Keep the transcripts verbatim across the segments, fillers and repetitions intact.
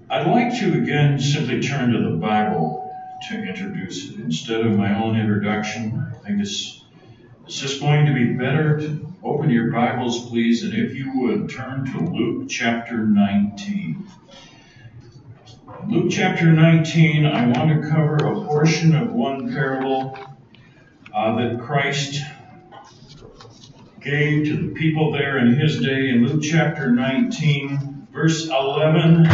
I'd like to again simply turn to the Bible to introduce it instead of my own introduction. I think it's, it's just going to be better to open your Bibles, please, and if you would, turn to Luke chapter nineteen. Luke chapter nineteen, I want to cover a portion of one parable uh, that Christ gave to the people there in his day. In Luke chapter nineteen, verse eleven,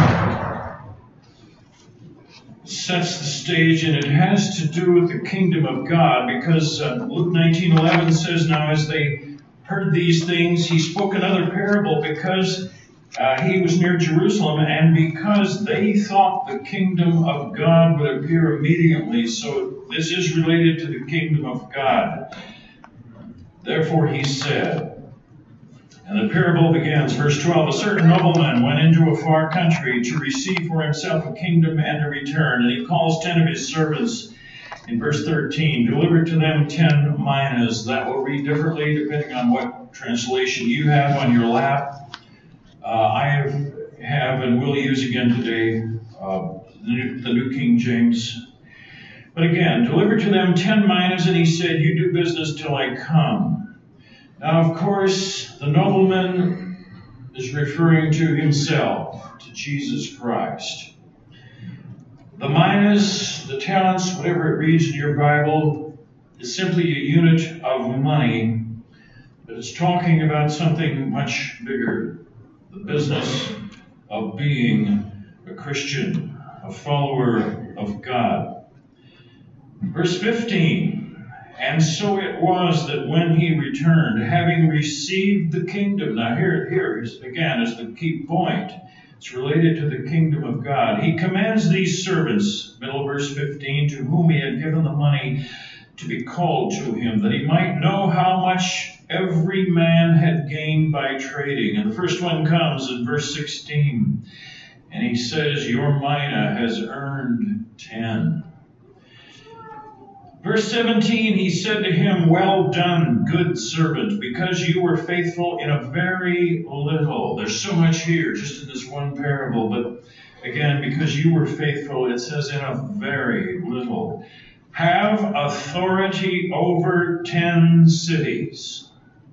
sets the stage, and it has to do with the kingdom of God, because uh, Luke nineteen eleven says, "Now as they heard these things, he spoke another parable, because uh, he was near Jerusalem, and because they thought the kingdom of God would appear immediately." So this is related to the kingdom of God. "Therefore he said," and the parable begins, verse twelve, "A certain nobleman went into a far country to receive for himself a kingdom and to return. And he calls ten of his servants," in verse thirteen, "delivered to them ten minas." That will read differently depending on what translation you have on your lap. Uh, I have, have and will use again today uh, the, New, the New King James. But again, "delivered to them ten minas, and he said, you do business till I come." Now, of course, the nobleman is referring to himself, to Jesus Christ. The minas, the talents, whatever it reads in your Bible, is simply a unit of money, but it's talking about something much bigger, the business of being a Christian, a follower of God. Verse fifteen, "And so it was that when he returned, having received the kingdom," now here, here is, again, is the key point. It's related to the kingdom of God. "He commands these servants," middle of verse fifteen, "to whom he had given the money, to be called to him, that he might know how much every man had gained by trading." And the first one comes in verse sixteen, and he says, "Your mina has earned ten." Verse seventeen, "He said to him, well done, good servant, because you were faithful in a very little." There's so much here, just in this one parable, but again, because you were faithful, it says in a very little. "Have authority over ten cities."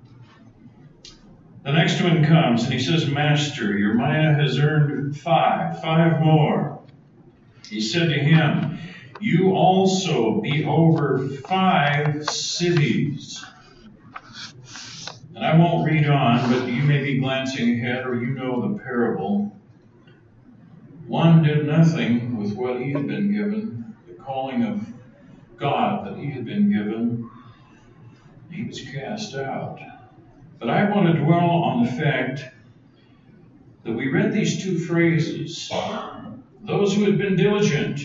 The next one comes, and he says, "Master, your mina has earned five, five more." He said to him, "You also be over five cities." And I won't read on, but you may be glancing ahead, or you know the parable. One did nothing with what he had been given, the calling of God that he had been given. He was cast out. But I want to dwell on the fact that we read these two phrases. Those who had been diligent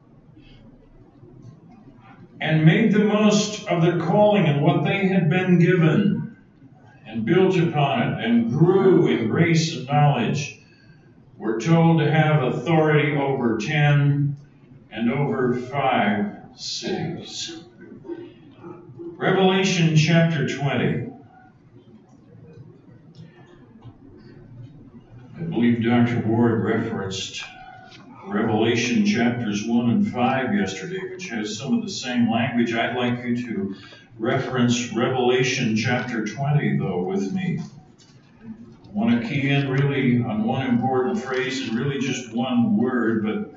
and made the most of their calling and what they had been given, and built upon it, and grew in grace and knowledge, were told to have authority over ten and over five cities. Revelation chapter twenty. I believe Doctor Ward referenced Revelation chapters one and five yesterday, which has some of the same language. I'd like you to reference Revelation chapter twenty, though, with me. I want to key in really on one important phrase and really just one word, but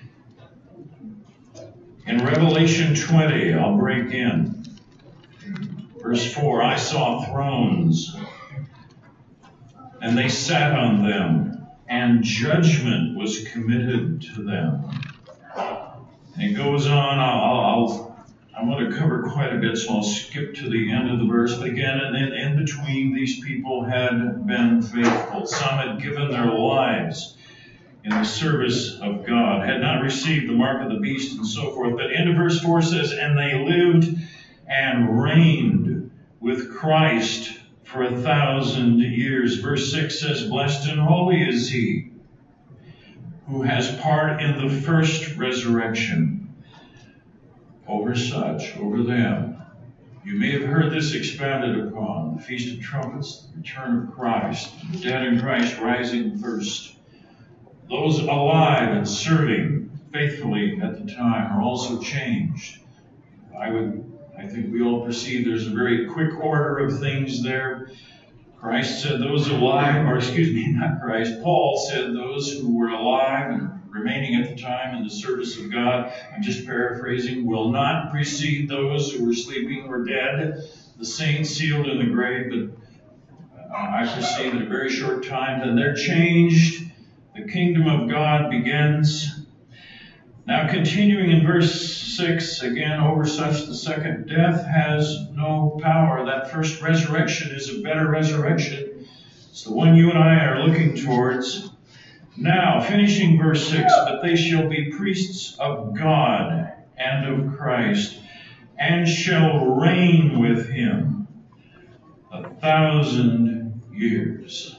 in Revelation twenty, I'll break in. Verse four, "I saw thrones, and they sat on them, and judgment was committed to them." And it goes on. I'll, I'll, I want to cover quite a bit, so I'll skip to the end of the verse. But again, and in, in between, these people had been faithful. Some had given their lives in the service of God, had not received the mark of the beast, and so forth. But end of verse four says, "And they lived and reigned with Christ for a thousand years." Verse six says, "Blessed and holy is he who has part in the first resurrection." Over such, over them. You may have heard this expounded upon, the Feast of Trumpets, the return of Christ, the dead in Christ rising first. those alive and serving faithfully at the time are also changed. I would, I think we all perceive there's a very quick order of things there. Christ said those alive, or excuse me, not Christ, Paul said those who were alive and remaining at the time in the service of God, I'm just paraphrasing, will not precede those who were sleeping or dead, the saints sealed in the grave, but I perceive in a very short time, then they're changed. The kingdom of God begins. Now continuing in verse six, again, over such the second death has no power. That first resurrection is a better resurrection. It's the one you and I are looking towards. Now, finishing verse six, but they shall be priests of God and of Christ, and shall reign with him a thousand years.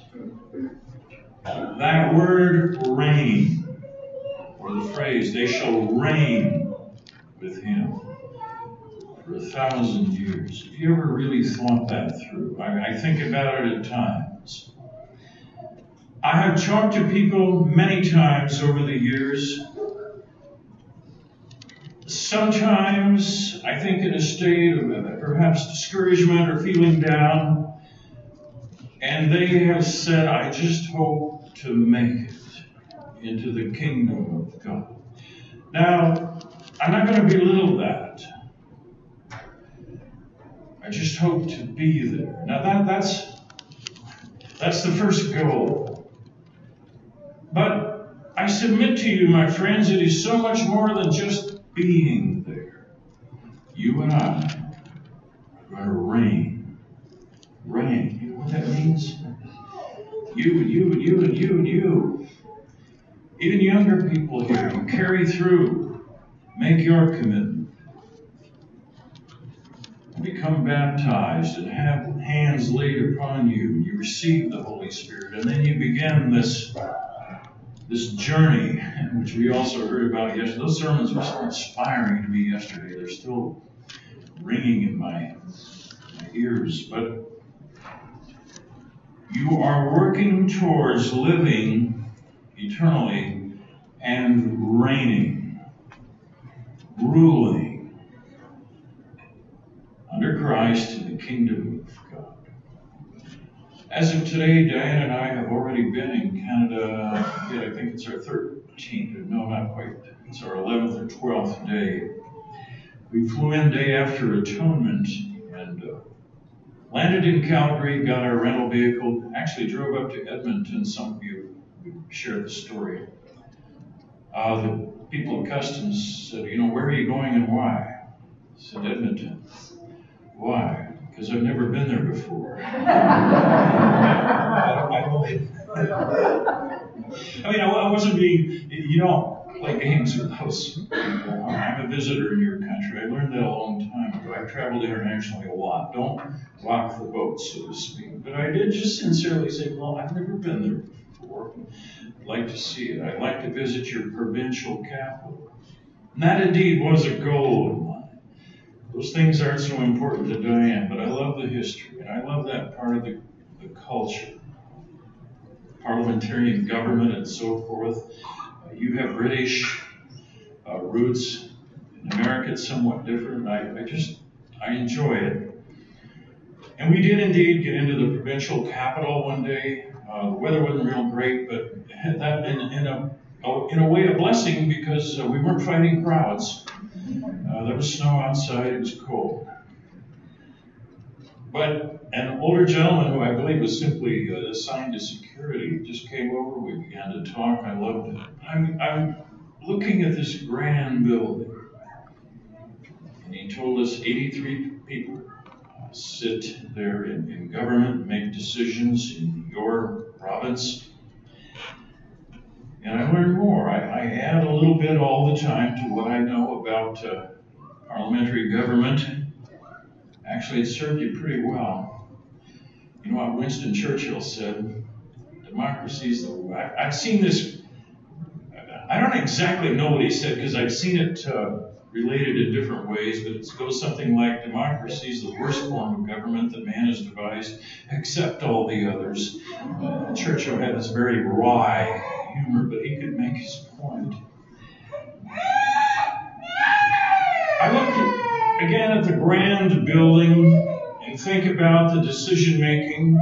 That word reign, or the phrase, they shall reign with him for a thousand years. Have you ever really thought that through? I, I think about it at times. I have talked to people many times over the years. Sometimes I think in a state of perhaps discouragement or feeling down, and they have said, I just hope to make it into the kingdom of God. Now, I'm not going to belittle that. I just hope to be there. Now, that, that's, that's the first goal. But I submit to you, my friends, it is so much more than just being there. You and I are going to reign. Reign. You know what that means? You and you and you and you and you. Even younger people here, you carry through. Make your commitment. Become baptized and have hands laid upon you. You receive the Holy Spirit. And then you begin this, this journey, which we also heard about yesterday. Those sermons were so inspiring to me yesterday. They're still ringing in my, my ears. But you are working towards living eternally and reigning, ruling under Christ in the kingdom of God. As of today, Diane and I have already been in Canada. Yeah, I think it's our thirteenth, no, not quite. It's our eleventh or twelfth day. We flew in day after Atonement and uh, landed in Calgary, got our rental vehicle, actually drove up to Edmonton. Some of you shared the story. Uh, the people of Customs said, you know, where are you going and why? I said, Edmonton. Why? Because I've never been there before. I don't, I, don't, I mean, I, I wasn't being, you don't play games with those people. I'm a visitor in your country. I learned that a long time ago. I've traveled internationally a lot. Don't rock the boat, so to speak. But I did just sincerely say, well, I've never been there before. I'd like to see it. I'd like to visit your provincial capital. And that indeed was a goal of mine. Those things aren't so important to Diane, but I love the history, and I love that part of the, the culture. Parliamentarian government and so forth. Uh, you have British uh, roots. In America, it's somewhat different. I, I just, I enjoy it. And we did indeed get into the provincial capital one day. Uh, the weather wasn't real great, but that in, in, a, in a way a blessing because uh, we weren't fighting crowds. Uh, there was snow outside, it was cold. But an older gentleman who I believe was simply uh, assigned to security just came over, we began to talk, I loved it. I'm, I'm looking at this grand building, and he told us eighty-three people uh, sit there in, in government, make decisions in your province. And I learned more. I, I add a little bit all the time to what I know about uh, parliamentary government. Actually, it served you pretty well. You know what Winston Churchill said? Democracy is the way. I, I've seen this. I don't exactly know what he said because I've seen it uh, related in different ways, but it goes something like, democracy is the worst form of government that man has devised, except all the others. Uh, Churchill had this very wry humor, but he could building and think about the decision making,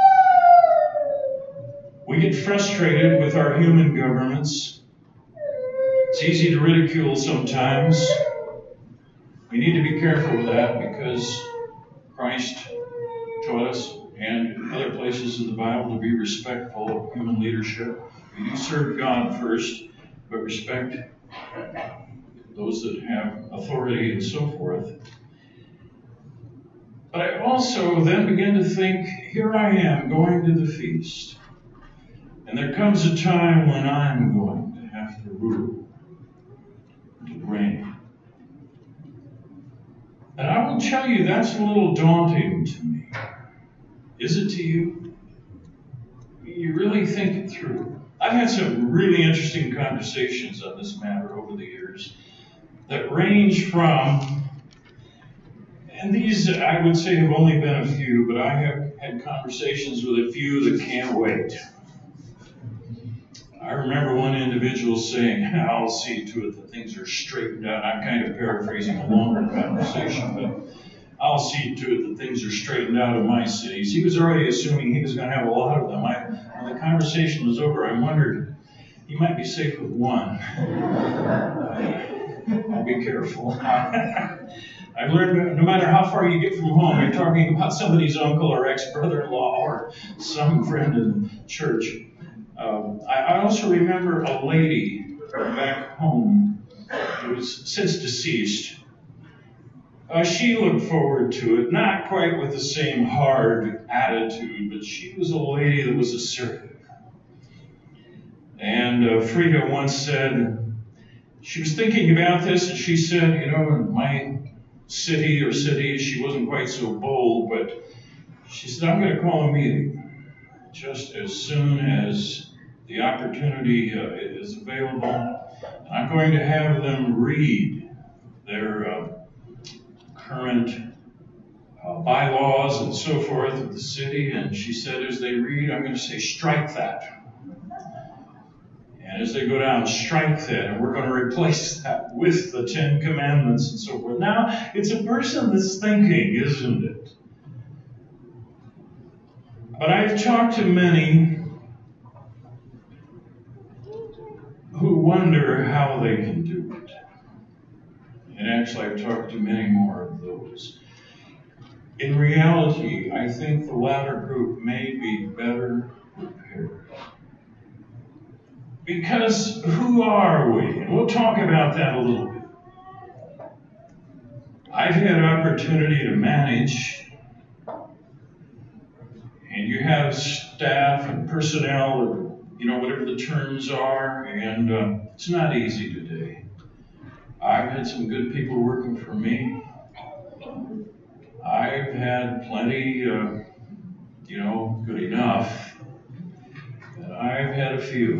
we get frustrated with our human governments. It's easy to ridicule sometimes. We need to be careful with that because Christ taught us, and other places in the Bible, to be respectful of human leadership. We do serve God first, but respect those that have authority and so forth. But I also then begin to think, here I am going to the feast. And there comes a time when I'm going to have to rule, to reign. And I will tell you, that's a little daunting to me. Is it to you? You really think it through. I've had some really interesting conversations on this matter over the years that range from, and these I would say have only been a few, but I have had conversations with a few that can't wait. I remember one individual saying, I'll see to it that things are straightened out. I'm kind of paraphrasing a longer conversation, but I'll see to it that things are straightened out in my cities. He was already assuming he was going to have a lot of them. I, when the conversation was over, I wondered, he might be safe with one. I'll be careful. I've learned no matter how far you get from home, you're talking about somebody's uncle or ex-brother-in-law or some friend in church. Um, I, I also remember a lady back home who was since deceased. Uh, she looked forward to it, not quite with the same hard attitude, but she was a lady that was assertive. And uh, Frida once said, she was thinking about this, and she said, you know, in my city or cities, she wasn't quite so bold, but she said, I'm going to call a meeting just as soon as the opportunity uh, is available. I'm going to have them read their uh, current uh, bylaws and so forth of the city. And she said, as they read, I'm going to say, strike that. And as they go down, strike that. And we're going to replace that with the Ten Commandments and so forth. Now, it's a person that's thinking, isn't it? But I've talked to many who wonder how they can do it. And actually, I've talked to many more of those. In reality, I think the latter group may be better prepared. Because who are we? And we'll talk about that a little bit. I've had opportunity to manage, and you have staff and personnel, or you know, whatever the terms are, and uh, it's not easy today. I've had some good people working for me. I've had plenty, uh, you know, good enough. And I've had a few.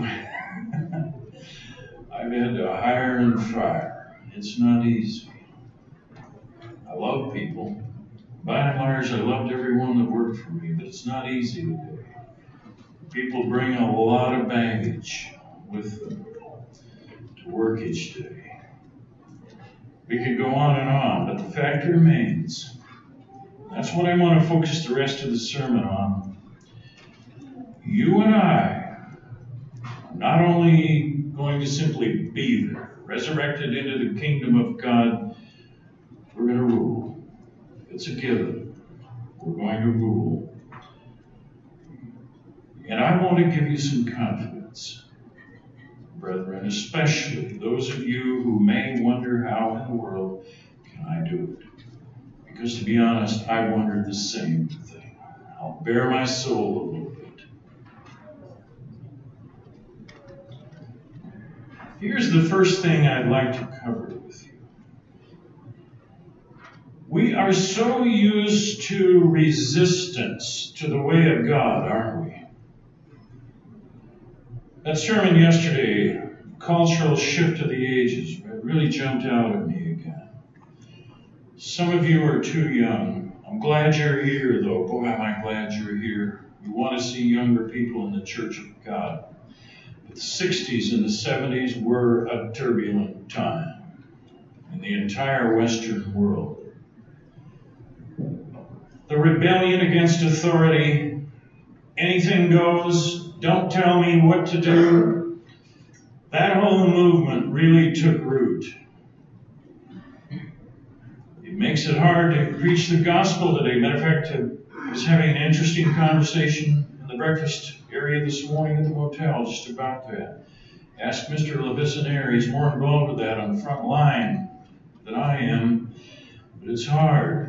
I've had to hire and fire. It's not easy. I love people. By and large, I loved everyone that worked for me, but it's not easy today. People bring a lot of baggage with them to work each day. We could go on and on, but the fact remains, that's what I want to focus the rest of the sermon on. You and I are not only going to simply be there, resurrected into the kingdom of God, we're going to rule. It's a given. We're going to rule. And I want to give you some confidence, brethren, especially those of you who may wonder how in the world can I do it. Because to be honest, I wondered the same thing. I'll bare my soul a little bit. Here's the first thing I'd like to cover with you. We are so used to resistance to the way of God, aren't we? That sermon yesterday, Cultural Shift of the Ages, really jumped out at me again. Some of you are too young. I'm glad you're here, though. Boy, am I glad you're here. We want to see younger people in the Church of God. But the sixties and the seventies were a turbulent time in the entire Western world. the rebellion against authority, anything goes, don't tell me what to do. That whole movement really took root. It makes it hard to preach the gospel today. Matter of fact, I was having an interesting conversation in the breakfast area this morning at the motel just about that. Ask Mister LeVisonnaire, he's more involved with that on the front line than I am, but it's hard.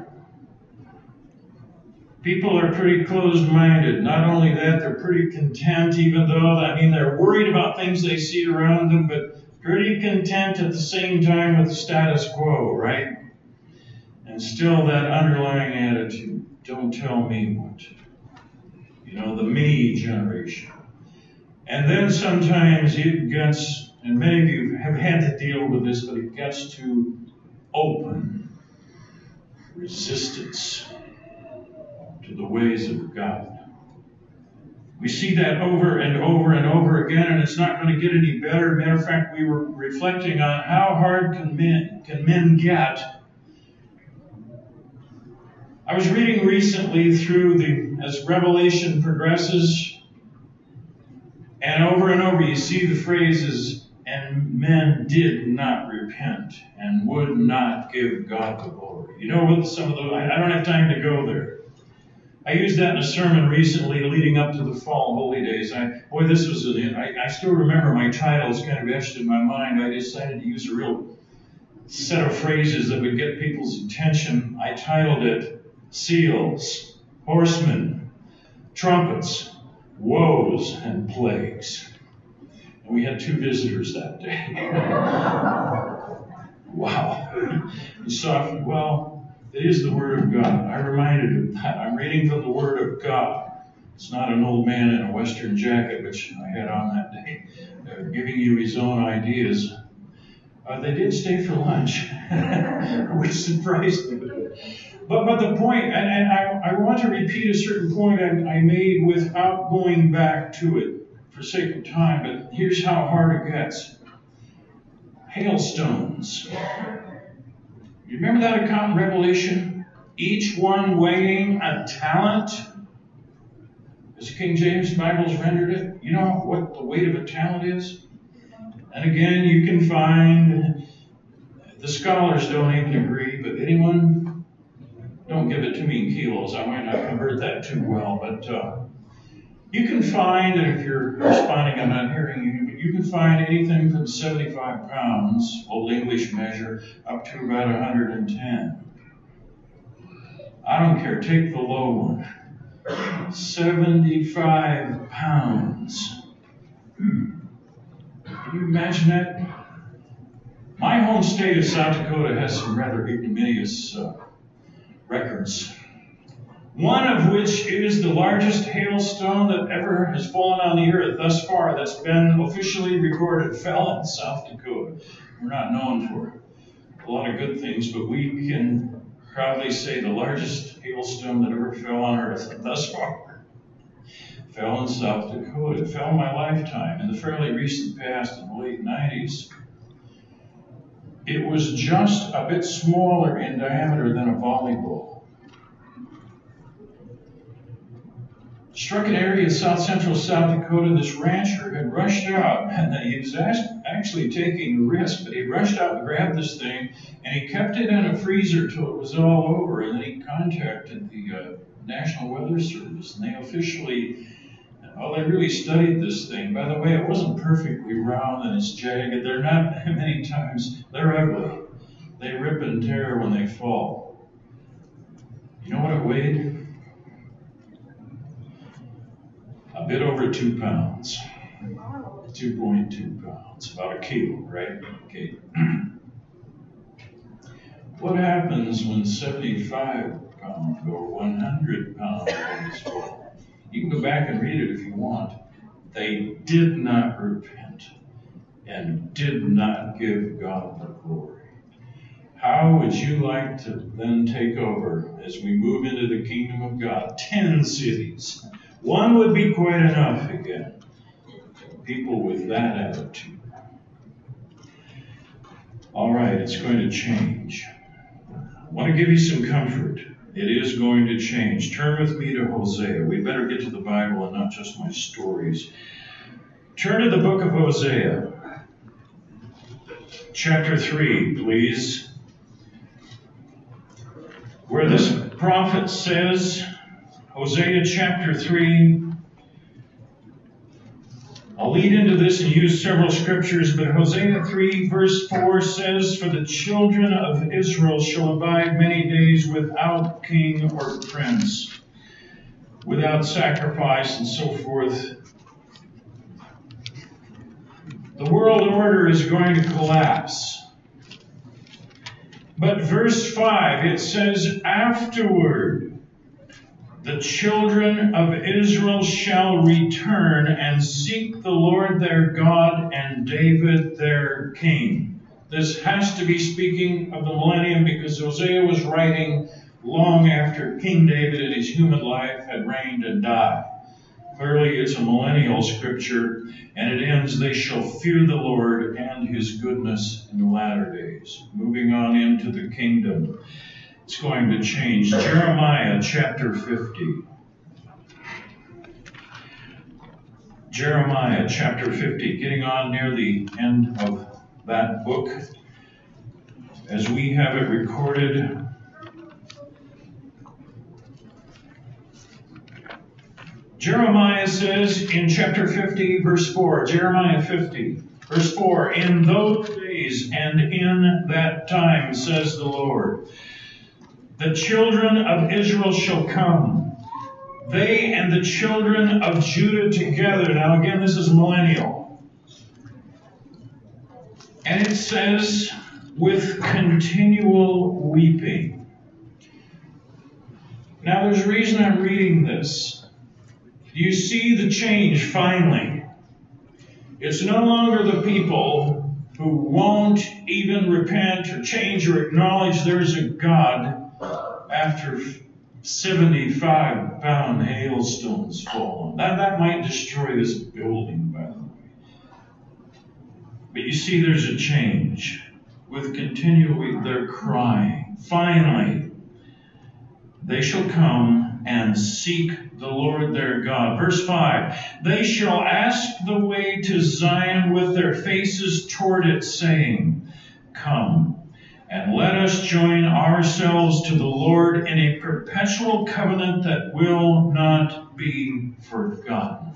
People are pretty closed-minded. Not only that, they're pretty content, even though, I mean, they're worried about things they see around them, but pretty content at the same time with the status quo, right? And still that underlying attitude, don't tell me what. You know, the me generation. And then sometimes it gets, and many of you have had to deal with this, but it gets to open resistance to the ways of God. We see that over and over and over again, and it's not going to get any better. Matter of fact, we were reflecting on how hard can men, can men get. I was reading recently through the, as Revelation progresses, and over and over you see the phrases, and men did not repent and would not give God the glory. You know what some of those, I don't have time to go there. I used that in a sermon recently leading up to the fall holy days. I, boy, this was, a, I, I still remember my titles kind of etched in my mind. I decided to use a real set of phrases that would get people's attention. I titled it Seals, Horsemen, Trumpets, Woes, and Plagues. And we had two visitors that day. Wow. You saw, well, it is the Word of God. I reminded him that. I'm reading from the Word of God. It's not an old man in a Western jacket, which I had on that day, uh, giving you his own ideas. Uh, they did stay for lunch, which surprised me. But but the point, and, and I, I want to repeat a certain point I, I made without going back to it for sake of time, but here's how hard it gets. Hailstones. You remember that account in Revelation? Each one weighing a talent? As King James Bible's rendered it. You know what the weight of a talent is? And again, you can find, the scholars don't even agree, but anyone, don't give it to me in kilos. I might not convert that too well, but uh, you can find, and if you're responding, I'm not hearing you, but you can find anything from seventy-five pounds, Old English measure, up to about one hundred ten. I don't care, take the low one. seventy-five pounds. Can you imagine that? My home state of South Dakota has some rather ignominious uh, records. One of which is the largest hailstone that ever has fallen on the earth thus far that's been officially recorded fell in South Dakota. We're not known for a lot of good things, but we can proudly say the largest hailstone that ever fell on earth thus far fell in South Dakota. It fell in my lifetime, in the fairly recent past, in the late nineties. It was just a bit smaller in diameter than a volleyball. Struck an area of south central South Dakota. This rancher had rushed out, and he was actually taking a risk, but he rushed out and grabbed this thing, and he kept it in a freezer till it was all over, and then he contacted the uh, National Weather Service, and they officially, well, they really studied this thing. By the way, it wasn't perfectly round and it's jagged. They're not, many times, they're ugly. They rip and tear when they fall. You know what it weighed? A bit over two pounds. two point two pounds. About a kilo, right? Okay. What happens when seventy-five pounds or one hundred pounds weighs fall? You can go back and read it if you want. They did not repent and did not give God the glory. How would you like to then take over as we move into the kingdom of God? Ten cities. One would be quite enough again. People with that attitude. All right, it's going to change. I want to give you some comfort. It is going to change. Turn with me to Hosea. We better get to the Bible and not just my stories. Turn to the book of Hosea. Chapter three, please. Where this prophet says, Hosea chapter three, I'll lead into this and use several scriptures, but Hosea three verse four says, For the children of Israel shall abide many days without king or prince, without sacrifice, and so forth. The world order is going to collapse. But verse five, it says, Afterward, the children of Israel shall return and seek the Lord their God and David their king. This has to be speaking of the millennium because Hosea was writing long after King David in his human life had reigned and died. Clearly, it's a millennial scripture, and it ends, They shall fear the Lord and his goodness in the latter days. Moving on into the kingdom. It's going to change. Jeremiah chapter fifty. Jeremiah chapter fifty, getting on near the end of that book. As we have it recorded, Jeremiah says in chapter fifty, verse four, Jeremiah fifty, verse four, In those days and in that time, says the Lord, the children of Israel shall come, they and the children of Judah together. Now again, this is millennial. And it says, with continual weeping. Now there's a reason I'm reading this. You see the change finally. It's no longer the people who won't even repent or change or acknowledge there's a God after seventy-five pound hailstones fall. That, that might destroy this building, by the way. But you see, there's a change. With continually, they're crying. Finally, they shall come and seek the Lord their God. Verse five, They shall ask the way to Zion with their faces toward it, saying, Come, and let us join ourselves to the Lord in a perpetual covenant that will not be forgotten.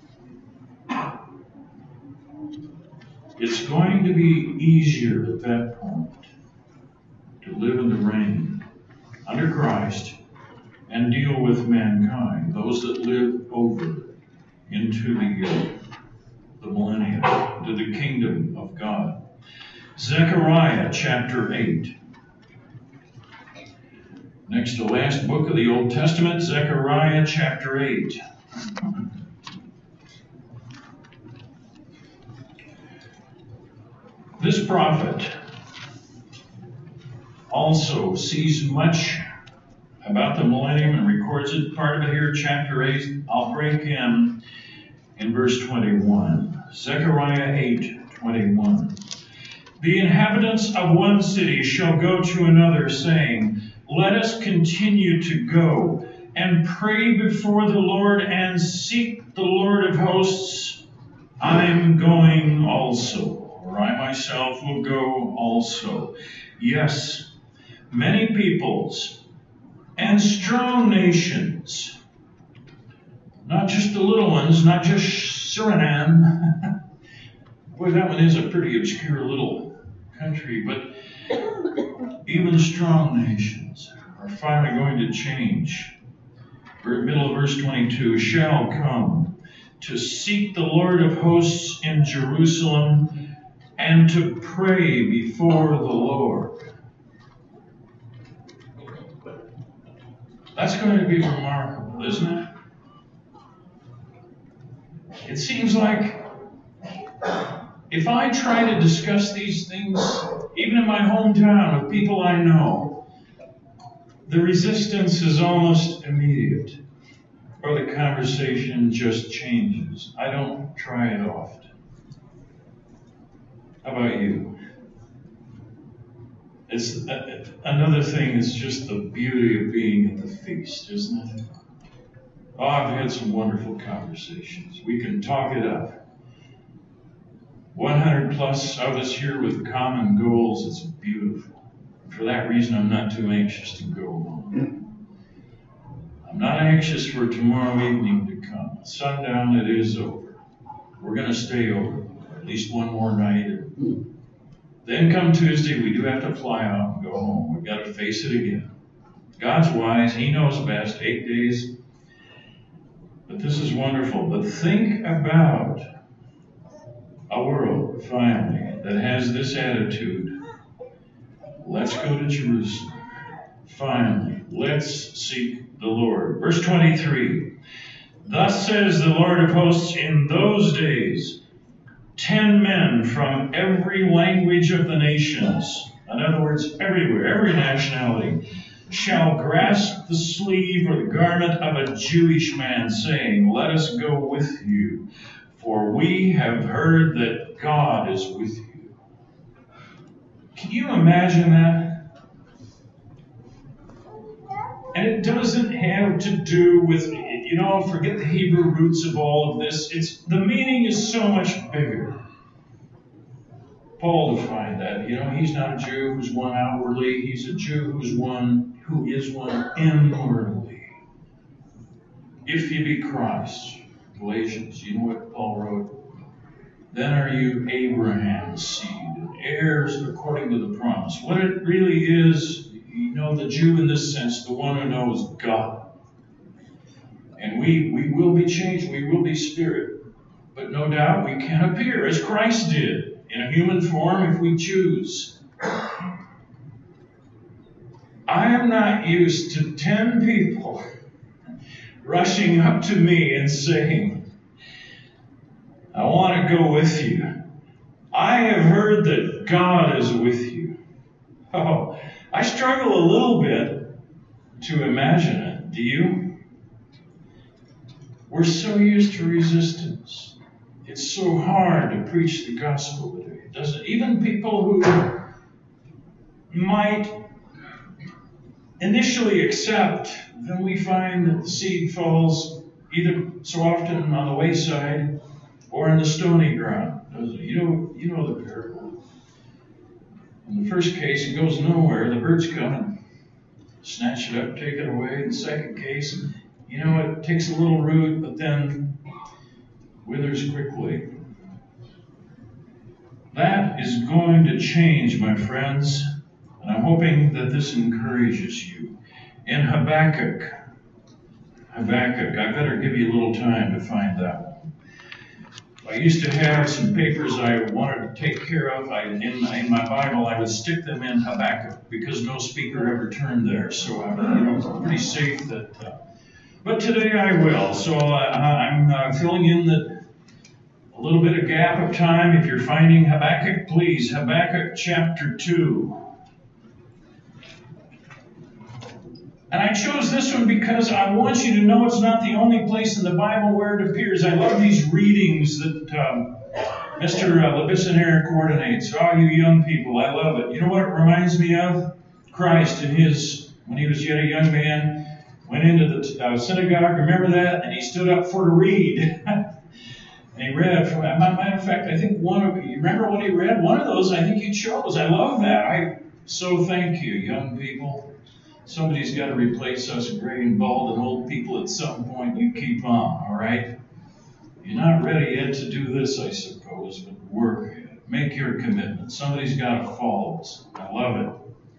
It's going to be easier at that point to live in the reign under Christ and deal with mankind, those that live over into the, uh, the millennium, to the kingdom of God. Zechariah chapter eight. Next to last book of the Old Testament, Zechariah chapter eight. This prophet also sees much about the millennium and records it. Part of it here, chapter eight. I'll break in in verse twenty-one. Zechariah eight twenty-one. The inhabitants of one city shall go to another, saying, Let us continue to go and pray before the Lord and seek the Lord of hosts. I'm going also, or I myself will go also. Yes, many peoples and strong nations, not just the little ones, not just Suriname. Boy, that one is a pretty obscure little country, but even strong nations are finally going to change. Middle of verse twenty-two, shall come to seek the Lord of hosts in Jerusalem and to pray before the Lord. That's going to be remarkable, isn't it? It seems like if I try to discuss these things, even in my hometown with people I know, the resistance is almost immediate, or the conversation just changes. I don't try it often. How about you? It's uh, another thing is just the beauty of being at the feast, isn't it? Oh, I've had some wonderful conversations. We can talk it up. one hundred plus of us here with common goals. It's beautiful. For that reason, I'm not too anxious to go home. I'm not anxious for tomorrow evening to come. Sundown, it is over. We're going to stay over at least one more night. Then come Tuesday, we do have to fly out and go home. We've got to face it again. God's wise. He knows best. Eight days. But this is wonderful. But think about a world, finally, that has this attitude. Let's go to Jerusalem. Finally, let's seek the Lord. Verse twenty-three. Thus says the Lord of hosts, in those days, ten men from every language of the nations, in other words, everywhere, every nationality, shall grasp the sleeve or the garment of a Jewish man, saying, let us go with you, for we have heard that God is with you. Can you imagine that? And it doesn't have to do with, you know, forget the Hebrew roots of all of this. It's the meaning is so much bigger. Paul defined that. You know, he's not a Jew who's one outwardly. He's a Jew who's one who is one inwardly. If you be Christ, Galatians, you know what Paul wrote? Then are you Abraham's seed, heirs according to the promise. What it really is, you know, the Jew in this sense, the one who knows God. And we, we will be changed. We will be spirit. But no doubt we can appear as Christ did in a human form if we choose. I am not used to ten people rushing up to me and saying, I want to go with you. I have heard that God is with you. Oh, I struggle a little bit to imagine it. Do you? We're so used to resistance. It's so hard to preach the gospel today, doesn't it? Even people who might initially accept, then we find that the seed falls either so often on the wayside or in the stony ground. You know, you know the parable. In the first case, it goes nowhere. The birds come and snatch it up, take it away. In the second case, you know, it takes a little root, but then withers quickly. That is going to change, my friends, and I'm hoping that this encourages you. In Habakkuk, Habakkuk, I better give you a little time to find that one. I used to have some papers I wanted to take care of. I, in, my, in my Bible, I would stick them in Habakkuk because no speaker ever turned there. So I'm you know, pretty safe that. Uh, but today I will. So uh, I'm uh, filling in the a little bit of gap of time. If you're finding Habakkuk, please, Habakkuk chapter two. And I chose this one because I want you to know it's not the only place in the Bible where it appears. I love these readings that um, Mister Lebisonere coordinates. Oh, you young people, I love it. You know what it reminds me of? Christ in his, when he was yet a young man, went into the uh, synagogue, remember that? And he stood up for to read. And he read, from, matter of fact, I think one of, you remember what he read? One of those I think you chose. I love that. I so thank you, young people. Somebody's got to replace us gray and bald and old people at some point. You keep on, all right? You're not ready yet to do this, I suppose, but work. Make your commitment. Somebody's got to follow us. I love it.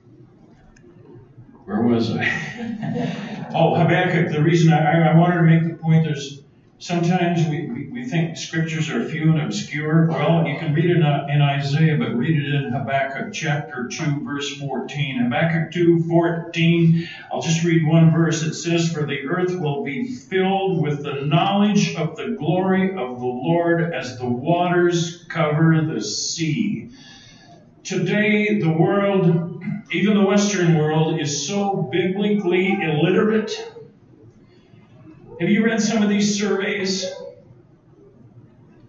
Where was I? Oh, Habakkuk. The reason I, I wanted to make the point, there's sometimes we, we, we think scriptures are few and obscure. Well, you can read it in, in Isaiah, but read it in Habakkuk chapter two, verse fourteen. Habakkuk two, fourteen. I'll just read one verse. It says, for the earth will be filled with the knowledge of the glory of the Lord as the waters cover the sea. Today, the world, even the Western world, is so biblically illiterate. Have you read some of these surveys?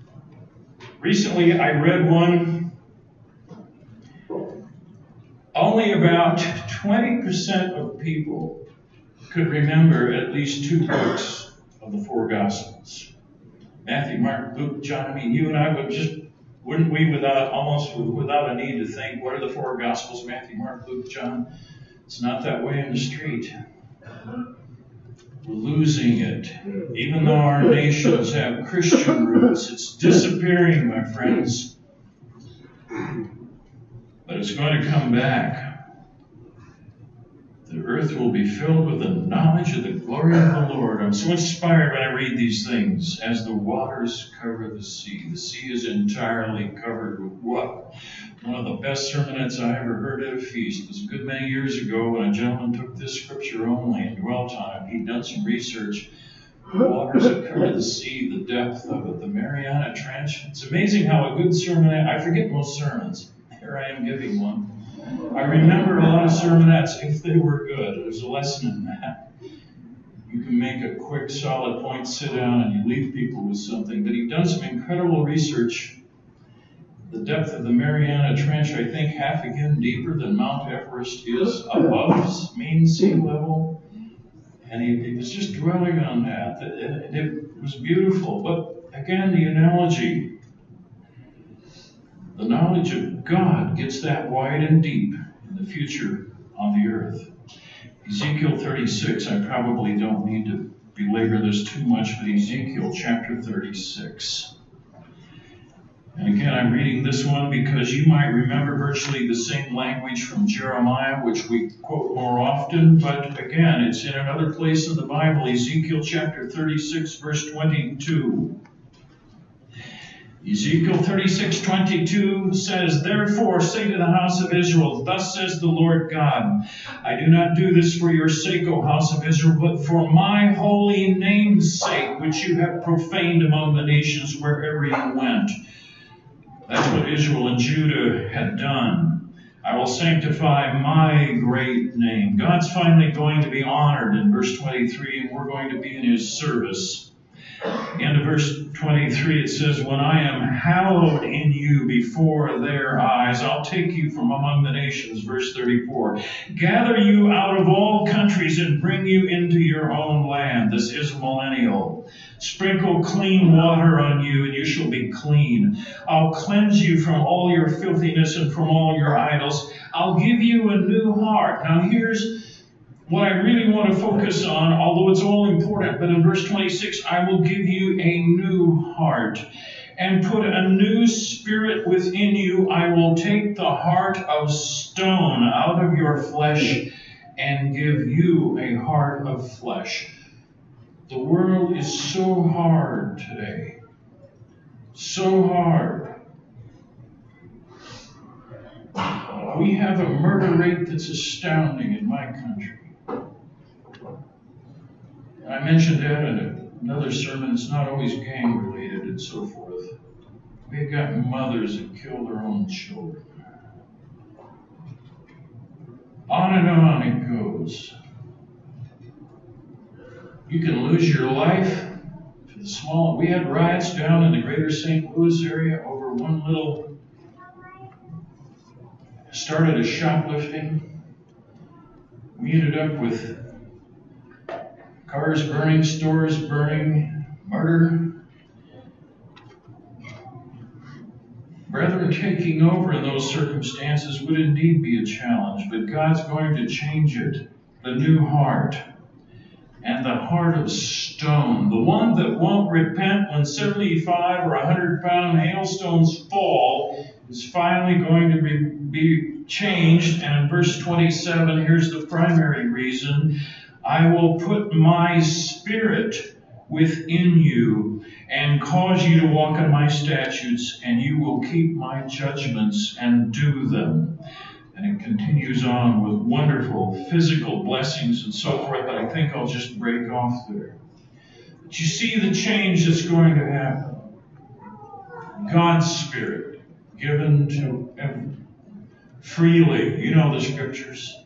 Recently, I read one. only about twenty percent of people could remember at least two books of the four Gospels. Matthew, Mark, Luke, John. I mean, you and I would just, wouldn't we, without almost without a need to think, what are the four Gospels? Matthew, Mark, Luke, John. It's not that way in the street. We're losing it. Even though our nations have Christian roots, it's disappearing, my friends. But it's going to come back. The earth will be filled with the knowledge of the glory of the Lord. I'm so inspired when I read these things. As the waters cover the sea, the sea is entirely covered with what? One of the best sermonettes I ever heard at a feast was a good many years ago when a gentleman took this scripture only and dwelt on it. He'd done some research. The waters that cover the sea, the depth of it, the Mariana Trench. It's amazing how a good sermonette, I forget most sermons. Here I am giving one. I remember a lot of sermonettes if they were good. There's a lesson in that. You can make a quick, solid point, sit down, and you leave people with something. But he'd done some incredible research. The depth of the Mariana Trench, I think, half again deeper than Mount Everest is above mean sea level. And he, he was just dwelling on that. It, it was beautiful. But again, the analogy. The knowledge of God gets that wide and deep in the future on the earth. Ezekiel thirty-six, I probably don't need to belabor this too much, but Ezekiel chapter thirty-six. And again, I'm reading this one because you might remember virtually the same language from Jeremiah, which we quote more often, but again, it's in another place in the Bible, Ezekiel chapter thirty-six, verse twenty-two. Ezekiel thirty-six twenty-two says, "Therefore say to the house of Israel, thus says the Lord God, I do not do this for your sake, O house of Israel, but for my holy name's sake, which you have profaned among the nations wherever you went." That's what Israel and Judah had done. I will sanctify my great name. God's finally going to be honored in verse twenty-three, and we're going to be in his service. In verse twenty-three, it says, "When I am hallowed in you before their eyes, I'll take you from among the nations." Verse thirty-four, "Gather you out of all countries and bring you into your own land." This is millennial. "Sprinkle clean water on you, and you shall be clean. I'll cleanse you from all your filthiness and from all your idols. I'll give you a new heart." Now here's what I really want to focus on, although it's all important, but in verse twenty-six, "I will give you a new heart and put a new spirit within you. I will take the heart of stone out of your flesh and give you a heart of flesh." The world is so hard today. So hard. We have a murder rate that's astounding in my country. I mentioned that in another sermon. It's not always gang-related and so forth. We've got mothers that kill their own children. On and on it goes. You can lose your life for the small. We had riots down in the greater Saint Louis area over one little. Started as shoplifting. We ended up with cars burning, stores burning, murder. Brethren, taking over in those circumstances would indeed be a challenge, but God's going to change it. The new heart. And the heart of stone, the one that won't repent when seventy-five or one hundred pound hailstones fall, is finally going to be, be changed. And in verse twenty-seven, here's the primary reason. "I will put my spirit within you and cause you to walk in my statutes, and you will keep my judgments and do them." And it continues on with wonderful physical blessings and so forth, but I think I'll just break off there. But you see the change that's going to happen. God's Spirit given to everyone freely. You know the scriptures.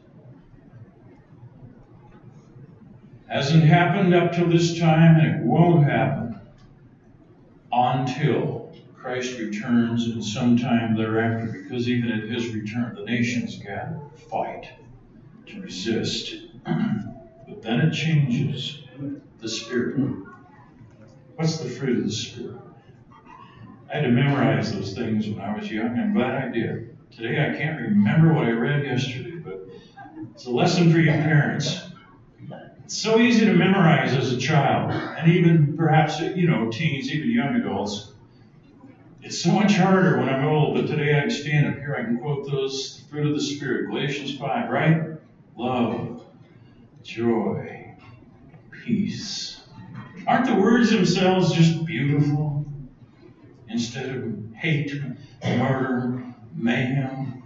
Hasn't happened up till this time, and it won't happen until Christ returns and sometime thereafter, because even at his return, the nations gather to fight, to resist. But then it changes. The Spirit. What's the fruit of the Spirit? I had to memorize those things when I was young. I'm glad I did. Today I can't remember what I read yesterday, but it's a lesson for you parents. It's so easy to memorize as a child, and even perhaps, you know, teens, even young adults. It's so much harder when I'm old, but today I can stand up here, I can quote those fruit of the Spirit, Galatians five, right? Love, joy, peace. Aren't the words themselves just beautiful? Instead of hate, murder, mayhem.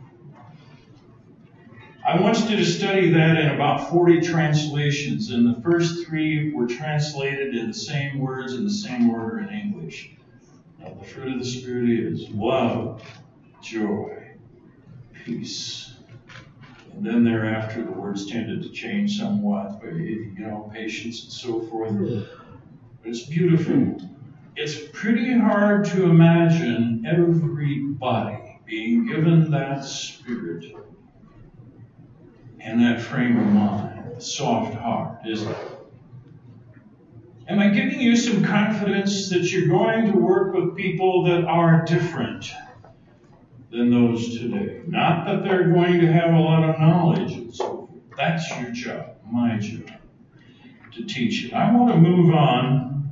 I want you to study that in about forty translations, and the first three were translated in the same words in the same order in English. Now, the fruit of the Spirit is love, joy, peace. And then thereafter, the words tended to change somewhat, but, you know, patience and so forth. But it's beautiful. It's pretty hard to imagine everybody being given that Spirit and that frame of mind, a soft heart, isn't it? Am I giving you some confidence that you're going to work with people that are different than those today? Not that they're going to have a lot of knowledge and so forth. That's your job, my job, to teach it. I want to move on.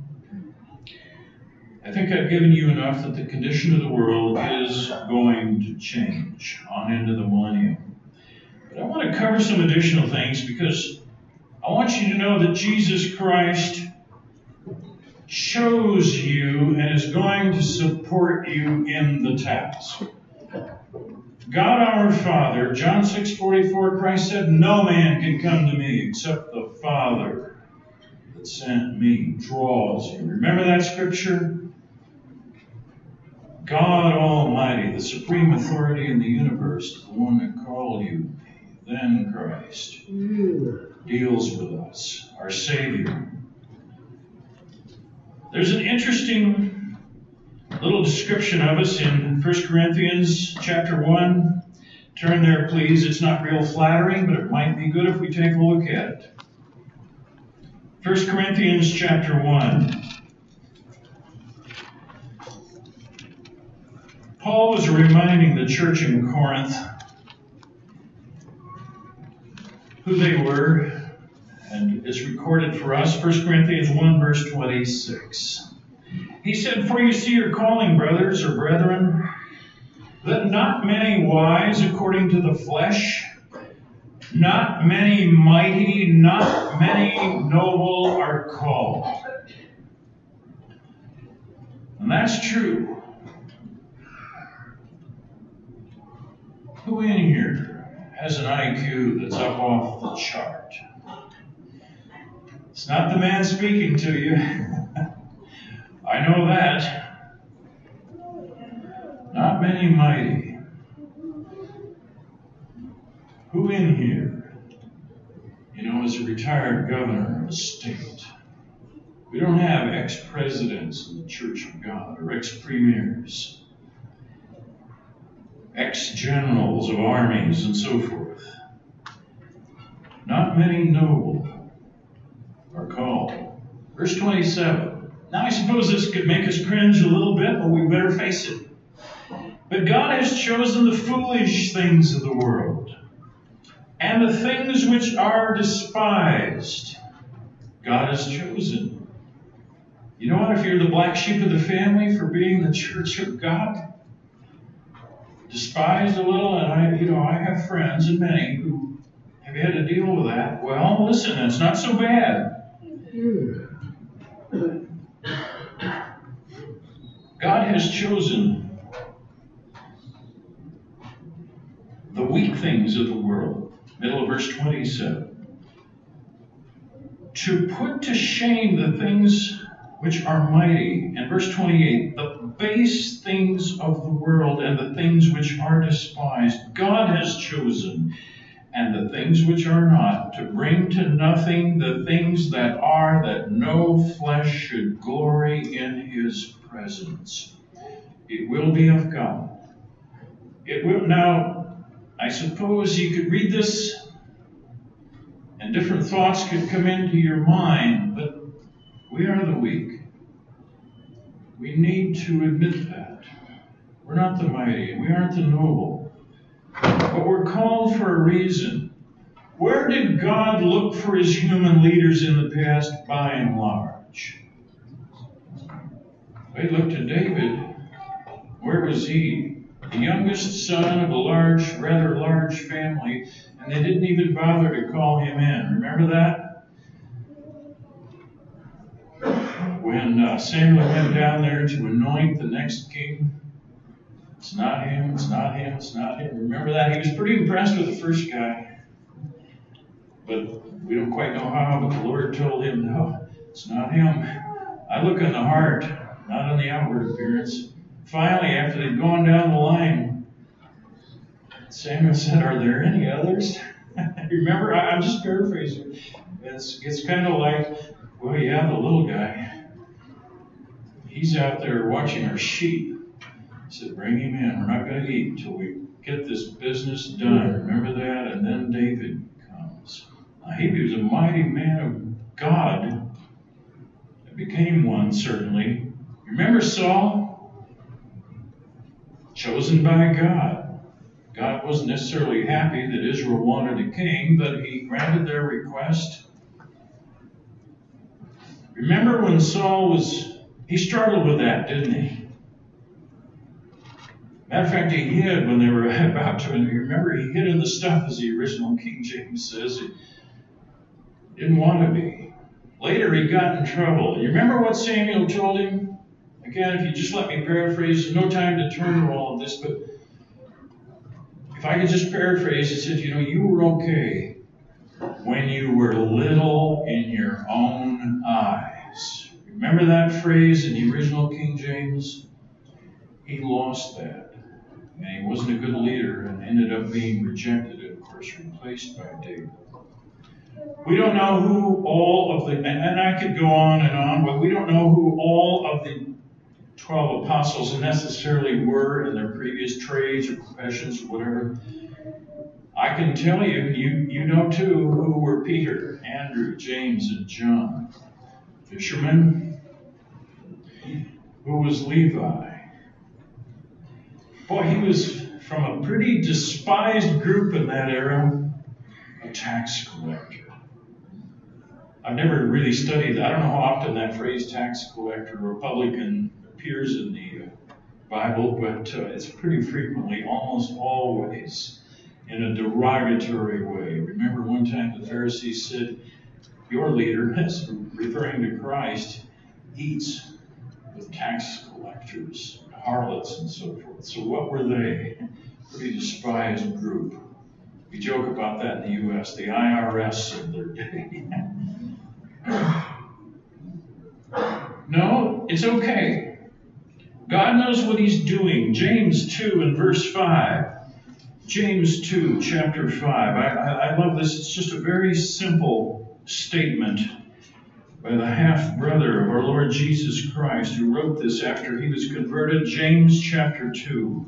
I think I've given you enough that the condition of the world is going to change on into the millennium. But I want to cover some additional things because I want you to know that Jesus Christ chose you and is going to support you in the task. God our Father, John six forty-four, Christ said, "No man can come to me except the Father that sent me draws you." Remember that scripture? God Almighty, the supreme authority in the universe, the one that called you, then Christ, deals with us, our Savior. There's an interesting little description of us in First Corinthians chapter one. Turn there, please. It's not real flattering, but it might be good if we take a look at it. First Corinthians chapter one. Paul was reminding the church in Corinth who they were, and it's recorded for us, First Corinthians one, verse twenty-six. He said, "For you see your calling, brothers or brethren, that not many wise according to the flesh, not many mighty, not many noble are called." And that's true. Who in here has an I Q that's up off the chart? It's not the man speaking to you. I know that. Not many mighty. Who in here, you know, is a retired governor of a state? We don't have ex-presidents in the Church of God or ex-premiers, ex-generals of armies and so forth. Not many noble are called. Verse twenty-seven. Now I suppose this could make us cringe a little bit, but we better face it. But God has chosen the foolish things of the world, and the things which are despised, God has chosen. You know what? If you're the black sheep of the family for being the church of God, despised a little, and I, you know, I have friends and many who have had to deal with that. Well, listen, it's not so bad. God has chosen the weak things of the world, middle of verse twenty-seven, to put to shame the things which are mighty. And verse twenty-eight, the base things of the world and the things which are despised, God has chosen, and the things which are not, to bring to nothing the things that are, that no flesh should glory in his presence. It will be of God. It will. Now, I suppose you could read this and different thoughts could come into your mind, but we are the weak. We need to admit that. We're not the mighty, and we aren't the noble. But we're called for a reason. Where did God look for his human leaders in the past, by and large? They looked to David. Where was he? The youngest son of a large, rather large family, and they didn't even bother to call him in. Remember that? When uh, Samuel went down there to anoint the next king, it's not him, it's not him, it's not him. Remember that? He was pretty impressed with the first guy. But we don't quite know how, but the Lord told him, no, it's not him. I look on the heart, not on the outward appearance. Finally, after they'd gone down the line, Samuel said, are there any others? Remember, I, I'm just paraphrasing. It's, it's kind of like, well, yeah, the little guy. He's out there watching our sheep. He said, bring him in. We're not going to eat until we get this business done. Remember that? And then David comes. Now, he was a mighty man of God. It became one, certainly. Remember Saul? Chosen by God. God wasn't necessarily happy that Israel wanted a king, but he granted their request. Remember when Saul was, he struggled with that, didn't he? Matter of fact, he hid when they were about to, and remember, he hid in the stuff, as the original King James says. He didn't want to be. Later, he got in trouble. You remember what Samuel told him? Again, if you just let me paraphrase, there's no time to turn to all of this, but if I could just paraphrase, he said, you know, you were okay when you were little in your own eyes. Remember that phrase in the original King James? He lost that. And he wasn't a good leader and ended up being rejected and, of course, replaced by David. We don't know who all of the, and, and I could go on and on, but we don't know who all of the twelve apostles necessarily were in their previous trades or professions or whatever. I can tell you, you, you know too, who were Peter, Andrew, James, and John. Fishermen. Who was Levi? Boy, he was from a pretty despised group in that era, a tax collector. I've never really studied, I don't know how often that phrase tax collector or Republican appears in the uh, Bible, but uh, it's pretty frequently, almost always, in a derogatory way. Remember one time the Pharisees said, your leader, referring to Christ, eats with tax collectors, harlots, and so forth. So what were they? Pretty despised group. We joke about that in the U S, the I R S of their day. No, it's okay. God knows what he's doing. James two and verse five. James two, chapter five. I, I, I love this. It's just a very simple statement by the half-brother of our Lord Jesus Christ, who wrote this after he was converted. James chapter two.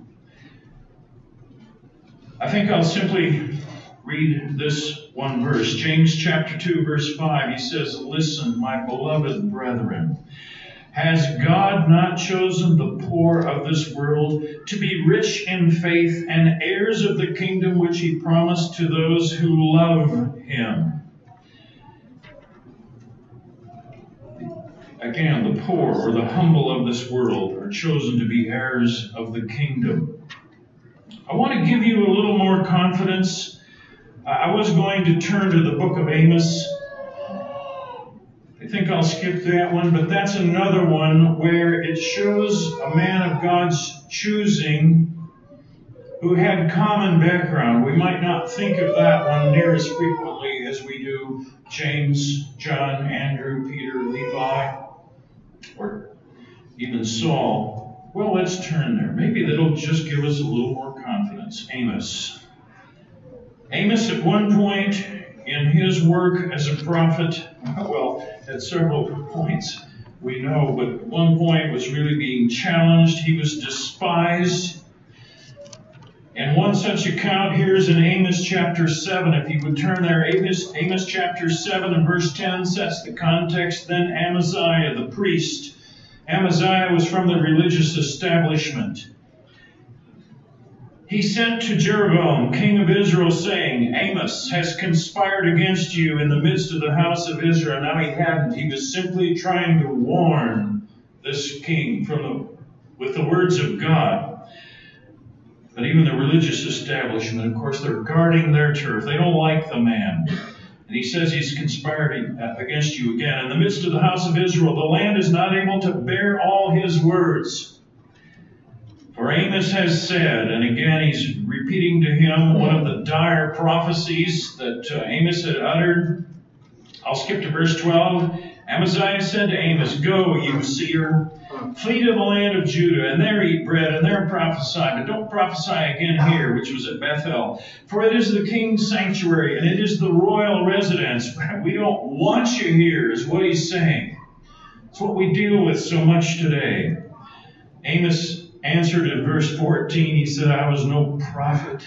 I think I'll simply read this one verse. James chapter two, verse five. He says, listen, my beloved brethren, has God not chosen the poor of this world to be rich in faith and heirs of the kingdom which he promised to those who love him? Again, the poor or the humble of this world are chosen to be heirs of the kingdom. I want to give you a little more confidence. I was going to turn to the book of Amos. I think I'll skip that one, but that's another one where it shows a man of God's choosing who had common background. We might not think of that one near as frequently as we do James, John, Andrew, Peter, Levi, or even Saul. Well, let's turn there. Maybe that'll just give us a little more confidence. Amos. Amos, at one point in his work as a prophet, well, at several points, we know, but at one point was really being challenged. He was despised. And one such account here is in Amos chapter seven. If you would turn there, Amos, Amos chapter seven and verse ten sets the context. Then Amaziah the priest. Amaziah was from the religious establishment. He sent to Jeroboam, king of Israel, saying, Amos has conspired against you in the midst of the house of Israel. Now he hadn't. He was simply trying to warn this king from the, with the words of God. But even the religious establishment, of course, they're guarding their turf. They don't like the man. And he says he's conspired against you again. In the midst of the house of Israel, the land is not able to bear all his words. For Amos has said, and again he's repeating to him one of the dire prophecies that uh, Amos had uttered. I'll skip to verse twelve. Amaziah said to Amos, Go, you seer, flee to the land of Judah, and there eat bread, and there prophesy. But don't prophesy again here, which was at Bethel. For it is the king's sanctuary, and it is the royal residence. We don't want you here, is what he's saying. It's what we deal with so much today. Amos answered in verse fourteen, he said, I was no prophet.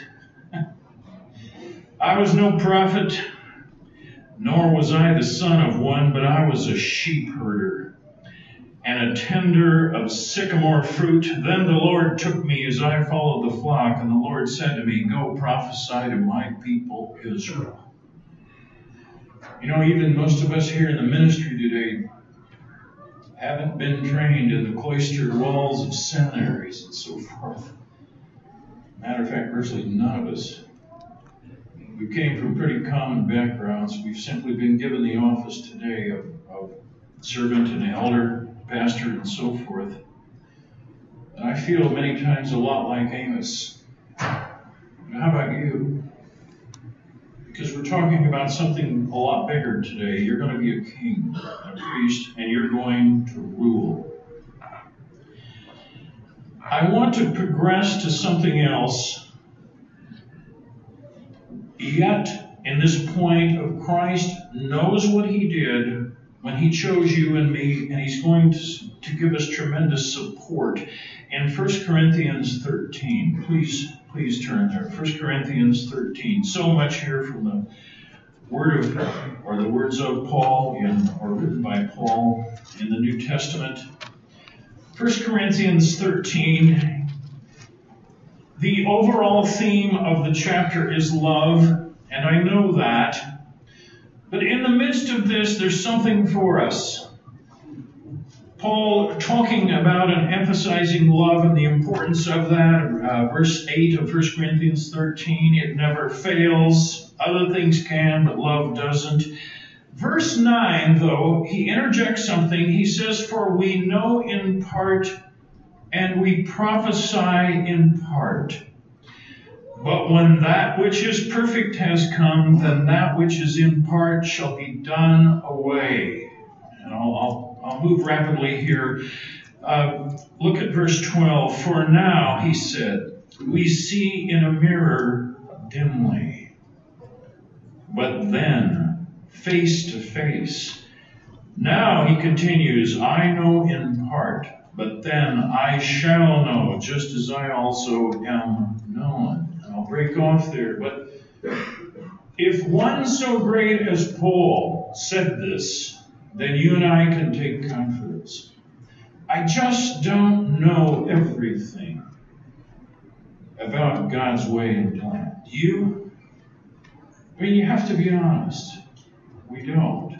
I was no prophet, nor was I the son of one, but I was a sheep herder and a tender of sycamore fruit. Then the Lord took me as I followed the flock, and the Lord said to me, Go prophesy to my people Israel. You know, even most of us here in the ministry today haven't been trained in the cloistered walls of seminaries and so forth. Matter of fact, virtually none of us. We came from pretty common backgrounds. We've simply been given the office today of, of servant and elder, pastor, and so forth. And I feel many times a lot like Amos. Now, how about you? Because we're talking about something a lot bigger today. You're going to be a king, a priest, and you're going to rule. I want to progress to something else. Yet, in this point of Christ knows what he did when he chose you and me, and he's going to, to give us tremendous support. In First Corinthians thirteen, please, please turn there. First Corinthians thirteen. So much here from the word of, or the words of Paul, in, or written by Paul in the New Testament. First Corinthians thirteen. The overall theme of the chapter is love, and I know that. But in the midst of this, there's something for us. Paul talking about and emphasizing love and the importance of that. Uh, verse eight of First Corinthians thirteen, it never fails. Other things can, but love doesn't. Verse nine, though, he interjects something. He says, For we know in part, and we prophesy in part. But when that which is perfect has come, then that which is in part shall be done away. And I'll, I'll, I'll move rapidly here. Uh, look at verse twelve. For now, he said, we see in a mirror dimly, but then face to face. Now, he continues, I know in part, but then I shall know, just as I also am known. And I'll break off there. But if one so great as Paul said this, then you and I can take confidence. I just don't know everything about God's way and plan. Do you? I mean, you have to be honest. We don't.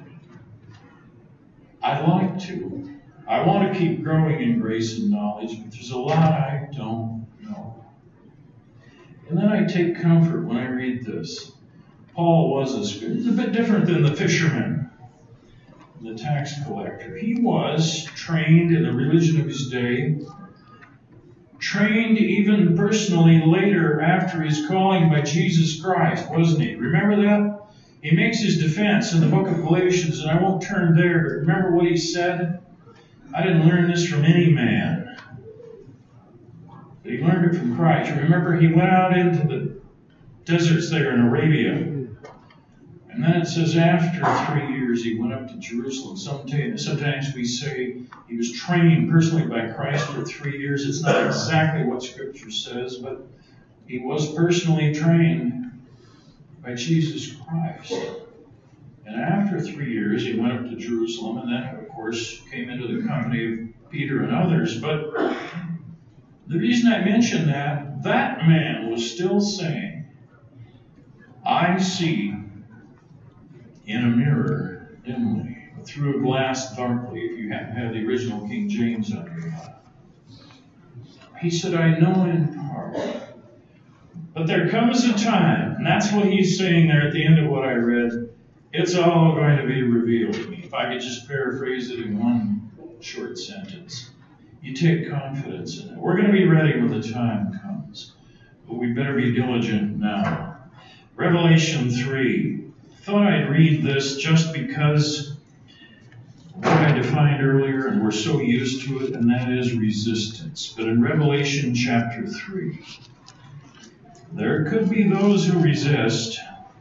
I'd like to. I want to keep growing in grace and knowledge, but there's a lot I don't know. And then I take comfort when I read this. Paul was a spirit. It's a bit different than the fisherman, the tax collector. He was trained in the religion of his day, trained even personally later after his calling by Jesus Christ, wasn't he? Remember that? He makes his defense in the book of Galatians, and I won't turn there, but remember what he said? I didn't learn this from any man, but he learned it from Christ. Remember, he went out into the deserts there in Arabia, and And then it says after three years he went up to Jerusalem. Sometimes, sometimes we say he was trained personally by Christ for three years. It's not exactly what Scripture says, but he was personally trained by Jesus Christ. And after three years he went up to Jerusalem, and then, of course, came into the company of Peter and others. But the reason I mention that, that man was still saying, I see in a mirror dimly, through a glass darkly, if you happen to have the original King James on your Bible. He said, I know in part. But there comes a time, and that's what he's saying there at the end of what I read, it's all going to be revealed to me. If I could just paraphrase it in one short sentence. You take confidence in it. We're going to be ready when the time comes. But we better be diligent now. Revelation three. Thought I'd read this just because what I defined earlier, and we're so used to it, and that is resistance. But in Revelation chapter three, there could be those who resist.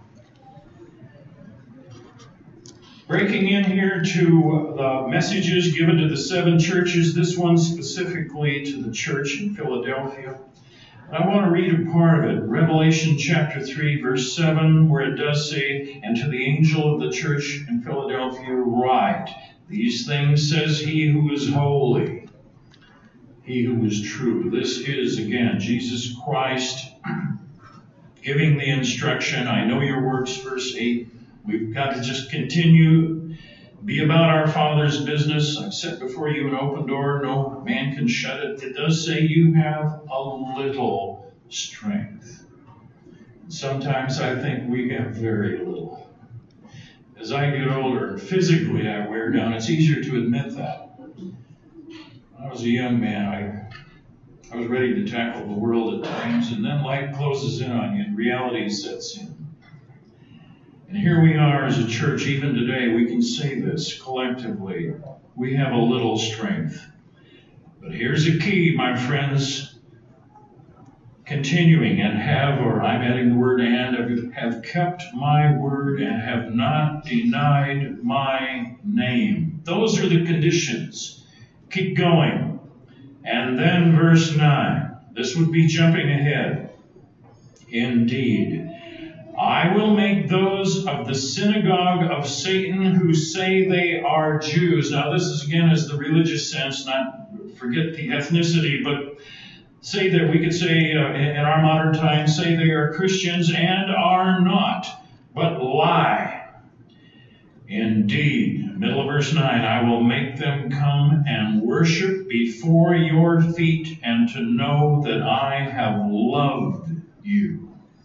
Breaking in here to the messages given to the seven churches, this one specifically to the church in Philadelphia. I want to read a part of it, Revelation chapter three, verse seven, where it does say, and to the angel of the church in Philadelphia write, these things says he who is holy, he who is true. This is, again, Jesus Christ giving the instruction, I know your works, verse eight. We've got to just continue, be about our Father's business. I've set before you an open door, no man can shut it. It does say you have a little strength. Sometimes I think we have very little. As I get older, physically I wear down. It's easier to admit that. When I was a young man, I, I was ready to tackle the world at times, and then life closes in on you and reality sets in. And here we are as a church, even today, we can say this collectively. We have a little strength. But here's a key, my friends. Continuing and have, or I'm adding the word and, have kept my word and have not denied my name. Those are the conditions. Keep going. And then verse nine. This would be jumping ahead. Indeed, I will make those of the synagogue of Satan who say they are Jews. Now this is again as the religious sense, not forget the ethnicity, but say that we could say uh, in our modern times, say they are Christians and are not, but lie. Indeed, middle of verse nine, I will make them come and worship before your feet and to know that I have loved you.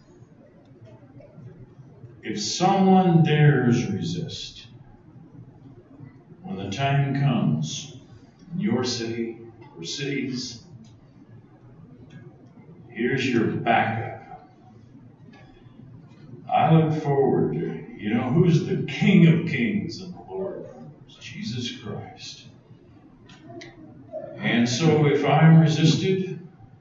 If someone dares resist, when the time comes in your city or cities, here's your backup. I look forward to, you know, who's the King of Kings and the Lord? It's Jesus Christ. And so if I'm resisted,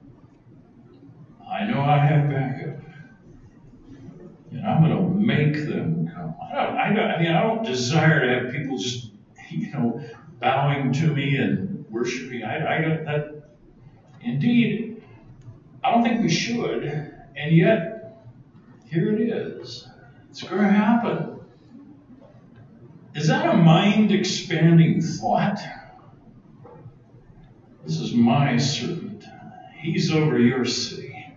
I know I have backup. And I'm going to make them come. I, don't, I, don't, I mean, I don't desire to have people just, you know, bowing to me and worshiping. I, I don't, that, indeed, I don't think we should. And yet, here it is. It's going to happen. Is that a mind-expanding thought? This is my servant. He's over your city.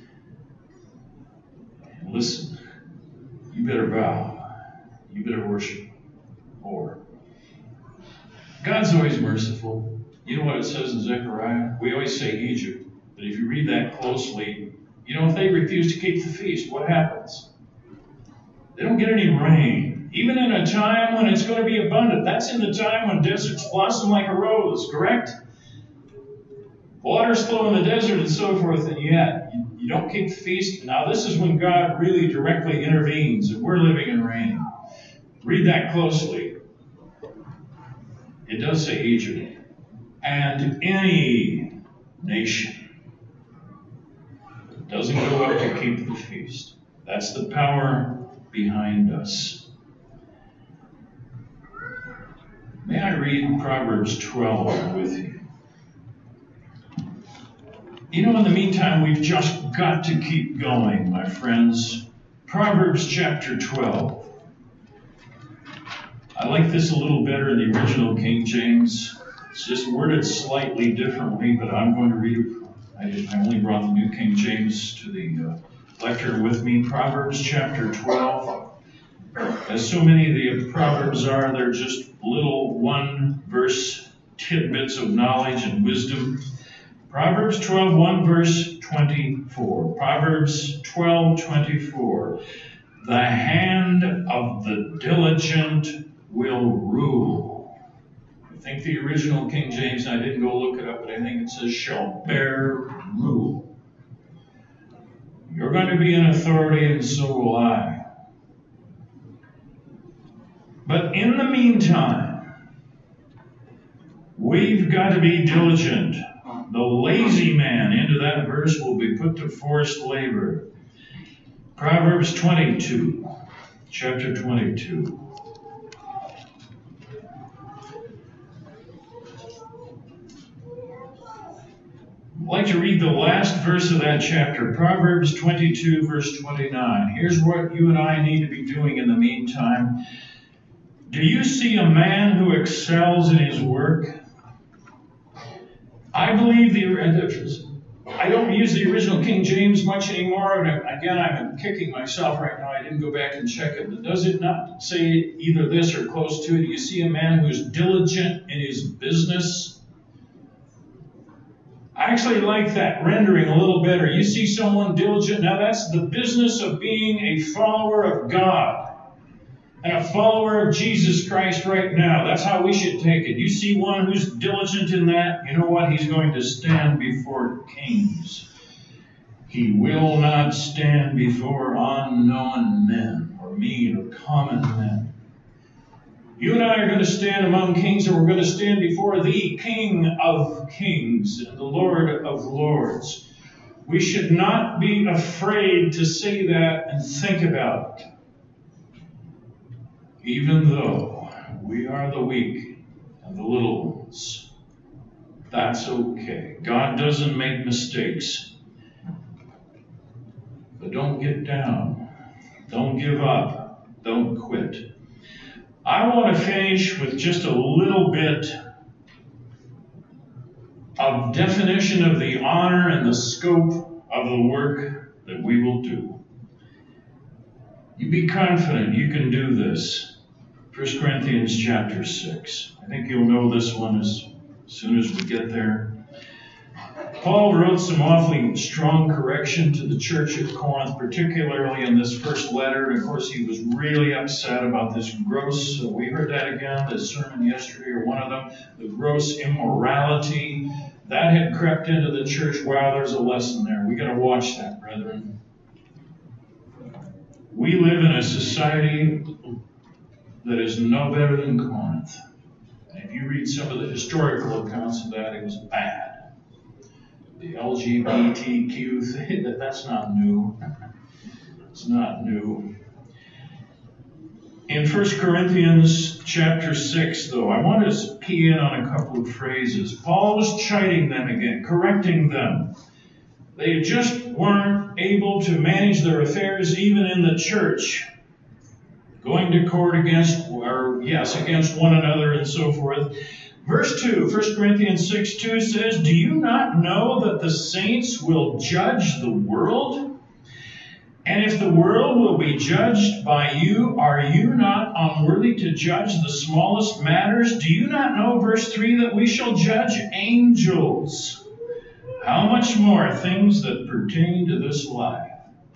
And listen. You better bow. You better worship. Or God's always merciful. You know what it says in Zechariah? We always say Egypt, but if you read that closely, you know, if they refuse to keep the feast, what happens? They don't get any rain. Even in a time when it's going to be abundant. That's in the time when deserts blossom like a rose, correct? Waters flow in the desert and so forth, and yet you, you don't keep the feast. Now this is when God really directly intervenes, and we're living in rain. Read that closely. It does say Egypt. And any nation that doesn't go up to keep the feast. That's the power behind us. May I read Proverbs twelve with you? You know, in the meantime, we've just got to keep going, my friends. Proverbs chapter twelve. I like this a little better in the original King James. It's just worded slightly differently, but I'm going to read it. I, just, I only brought the New King James to the uh, lectern with me. Proverbs chapter twelve. As so many of the Proverbs are, they're just little one-verse tidbits of knowledge and wisdom. Proverbs twelve, one verse twenty-four. Proverbs twelve, twenty-four. The hand of the diligent will rule. I think the original King James, and I didn't go look it up, but I think it says shall bear rule. You're going to be an authority, and so will I. But in the meantime, we've got to be diligent. The lazy man, into that verse, will be put to forced labor. Proverbs twenty-two, chapter twenty-two. I'd like to read the last verse of that chapter, Proverbs twenty-two, verse twenty-nine. Here's what you and I need to be doing in the meantime. Do you see a man who excels in his work? I believe the, I don't use the original King James much anymore. And again, I'm kicking myself right now. I didn't go back and check it. But does it not say either this or close to it? Do you see a man who's diligent in his business? I actually like that rendering a little better. You see someone diligent. Now that's the business of being a follower of God. And a follower of Jesus Christ right now. That's how we should take it. You see one who's diligent in that, you know what? He's going to stand before kings. He will not stand before unknown men or mean or common men. You and I are going to stand among kings, and we're going to stand before the King of kings and the Lord of lords. We should not be afraid to say that and think about it. Even though we are the weak and the little ones, that's okay. God doesn't make mistakes. But don't get down. Don't give up. Don't quit. I want to finish with just a little bit of definition of the honor and the scope of the work that we will do. You be confident you can do this. First Corinthians chapter six. I think you'll know this one as soon as we get there. Paul wrote some awfully strong correction to the church at Corinth, particularly in this first letter. And of course, he was really upset about this gross, uh, we heard that again, the sermon yesterday, or one of them, the gross immorality that had crept into the church. Wow, there's a lesson there. We got to watch that, brethren. We live in a society that is no better than Corinth. And if you read some of the historical accounts of that, it was bad. The L G B T Q thing, that, that's not new. It's not new. In First Corinthians chapter six, though, I want to key in on a couple of phrases. Paul was chiding them again, correcting them. They just weren't able to manage their affairs even in the church. Going to court against, or yes, against one another and so forth. Verse two, First Corinthians six two says, do you not know that the saints will judge the world? And if the world will be judged by you, are you not unworthy to judge the smallest matters? Do you not know, verse three, that we shall judge angels? How much more things that pertain to this life?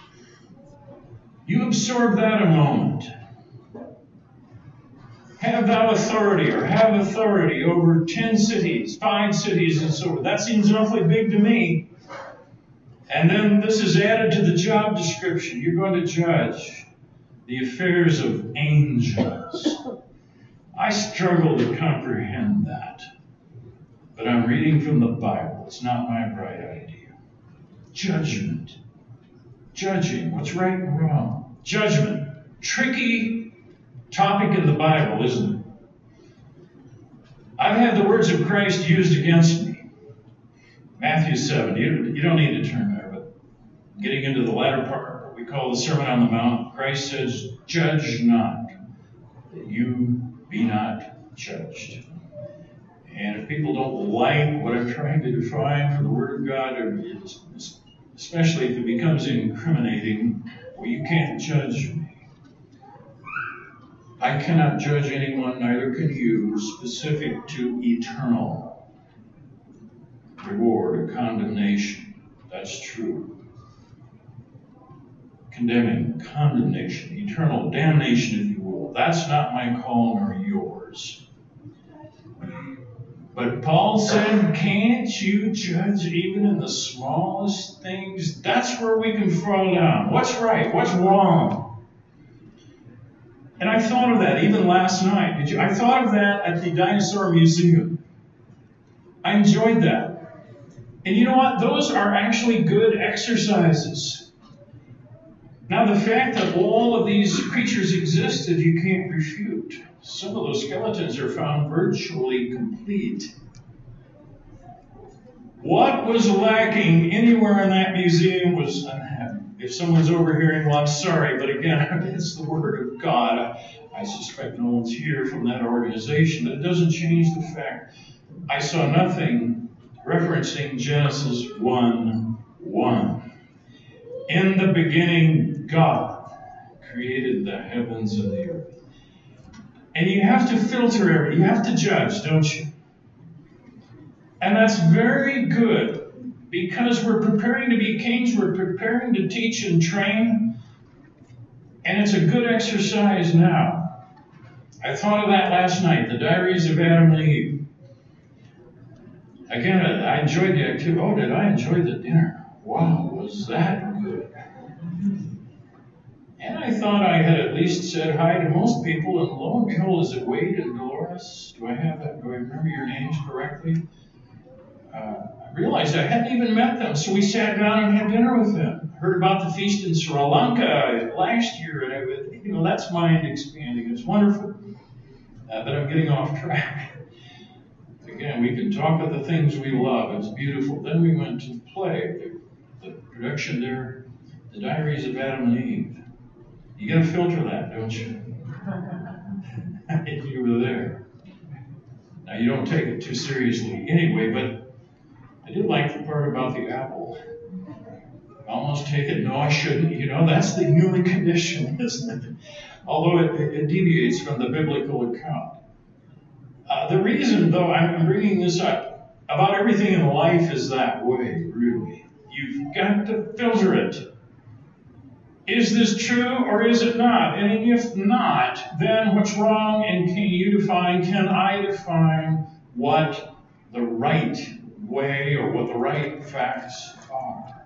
You absorb that a moment. Have thou authority, or have authority over ten cities, five cities, and so forth. That seems awfully big to me. And then this is added to the job description. You're going to judge the affairs of angels. I struggle to comprehend that. But I'm reading from the Bible. It's not my bright idea. Judgment. Judging what's right and wrong. Judgment. tricky topic in the Bible, isn't it? I've had the words of Christ used against me. Matthew seven, you, you don't need to turn there, but getting into the latter part, what we call the Sermon on the Mount, Christ says, judge not, that you be not judged. And if people don't like what I'm trying to define for the Word of God, especially if it becomes incriminating, well, you can't judge me. I cannot judge anyone, neither can you, specific to eternal reward or condemnation. That's true. Condemning, condemnation, eternal damnation, if you will. That's not my call nor yours. But Paul said, can't you judge even in the smallest things? That's where we can fall down. What's right? What's wrong? And I thought of that even last night. Did you? I thought of that at the Dinosaur Museum. I enjoyed that. And you know what? Those are actually good exercises. Now, the fact that all of these creatures existed, you can't refute. Some of those skeletons are found virtually complete. What was lacking anywhere in that museum was unhappy. If someone's overhearing, well, I'm sorry, but again, it's the Word of God. I suspect no one's here from that organization, but it doesn't change the fact. I saw nothing referencing Genesis one one. In the beginning, God created the heavens and the earth. And you have to filter it. You have to judge, don't you? And that's very good. Because we're preparing to be kings, we're preparing to teach and train, and it's a good exercise now. I thought of that last night, the Diaries of Adam and Eve. Again, I enjoyed the activity. Oh, did I enjoy the dinner? Wow, was that good? And I thought I had at least said hi to most people, and lo and behold, is it Wade and Dolores? Do I have that? Do I remember your names correctly? Uh, I realized I hadn't even met them, so we sat down and had dinner with them. Heard about the feast in Sri Lanka last year, and I would, you know, that's mind expanding. It's wonderful, uh, but I'm getting off track. Again, we can talk of the things we love. It's beautiful. Then we went to play the, the production there, the Diaries of Adam and Eve. You got to filter that, don't you? If you were there. Now, you don't take it too seriously anyway, but I did like the part about the apple. Almost take it, no, I shouldn't. You know, that's the human condition, isn't it? Although it, it deviates from the biblical account. Uh, the reason, though, I'm bringing this up, about everything in life is that way, really. You've got to filter it. Is this true or is it not? And if not, then what's wrong? And can you define, can I define what the right way or what the right facts are?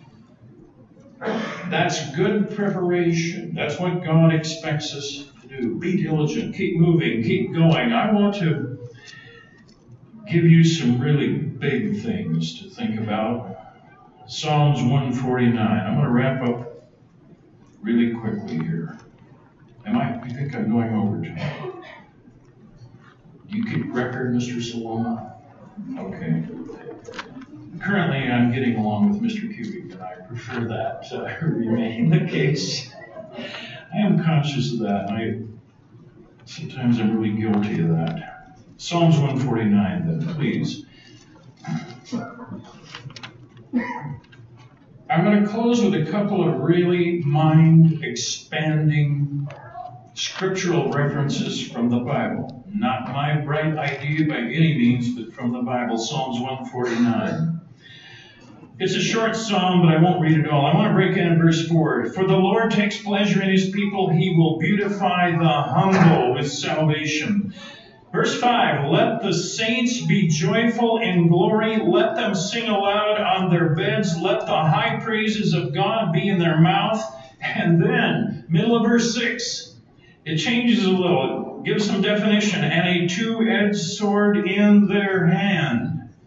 That's good preparation. That's what God expects us to do. Be diligent. Keep moving. Keep going. I want to give you some really big things to think about. Psalms one forty-nine. I'm going to wrap up really quickly here. Am I? I think I'm going over time. Do you keep record, Mister Saloma? Okay. Currently, I'm getting along with Mister Cubic, and I prefer that uh, remain the case. I am conscious of that, and I sometimes I'm really guilty of that. Psalms one forty-nine, then, please. I'm going to close with a couple of really mind-expanding scriptural references from the Bible. Not my bright idea by any means, but from the Bible, Psalms one forty-nine. It's a short psalm, but I won't read it all. I want to break in in verse four. For the Lord takes pleasure in his people. He will beautify the humble with salvation. Verse five, let the saints be joyful in glory. Let them sing aloud on their beds. Let the high praises of God be in their mouth. And then, middle of verse six, it changes a little. It gives some definition. And a two-edged sword in their hand.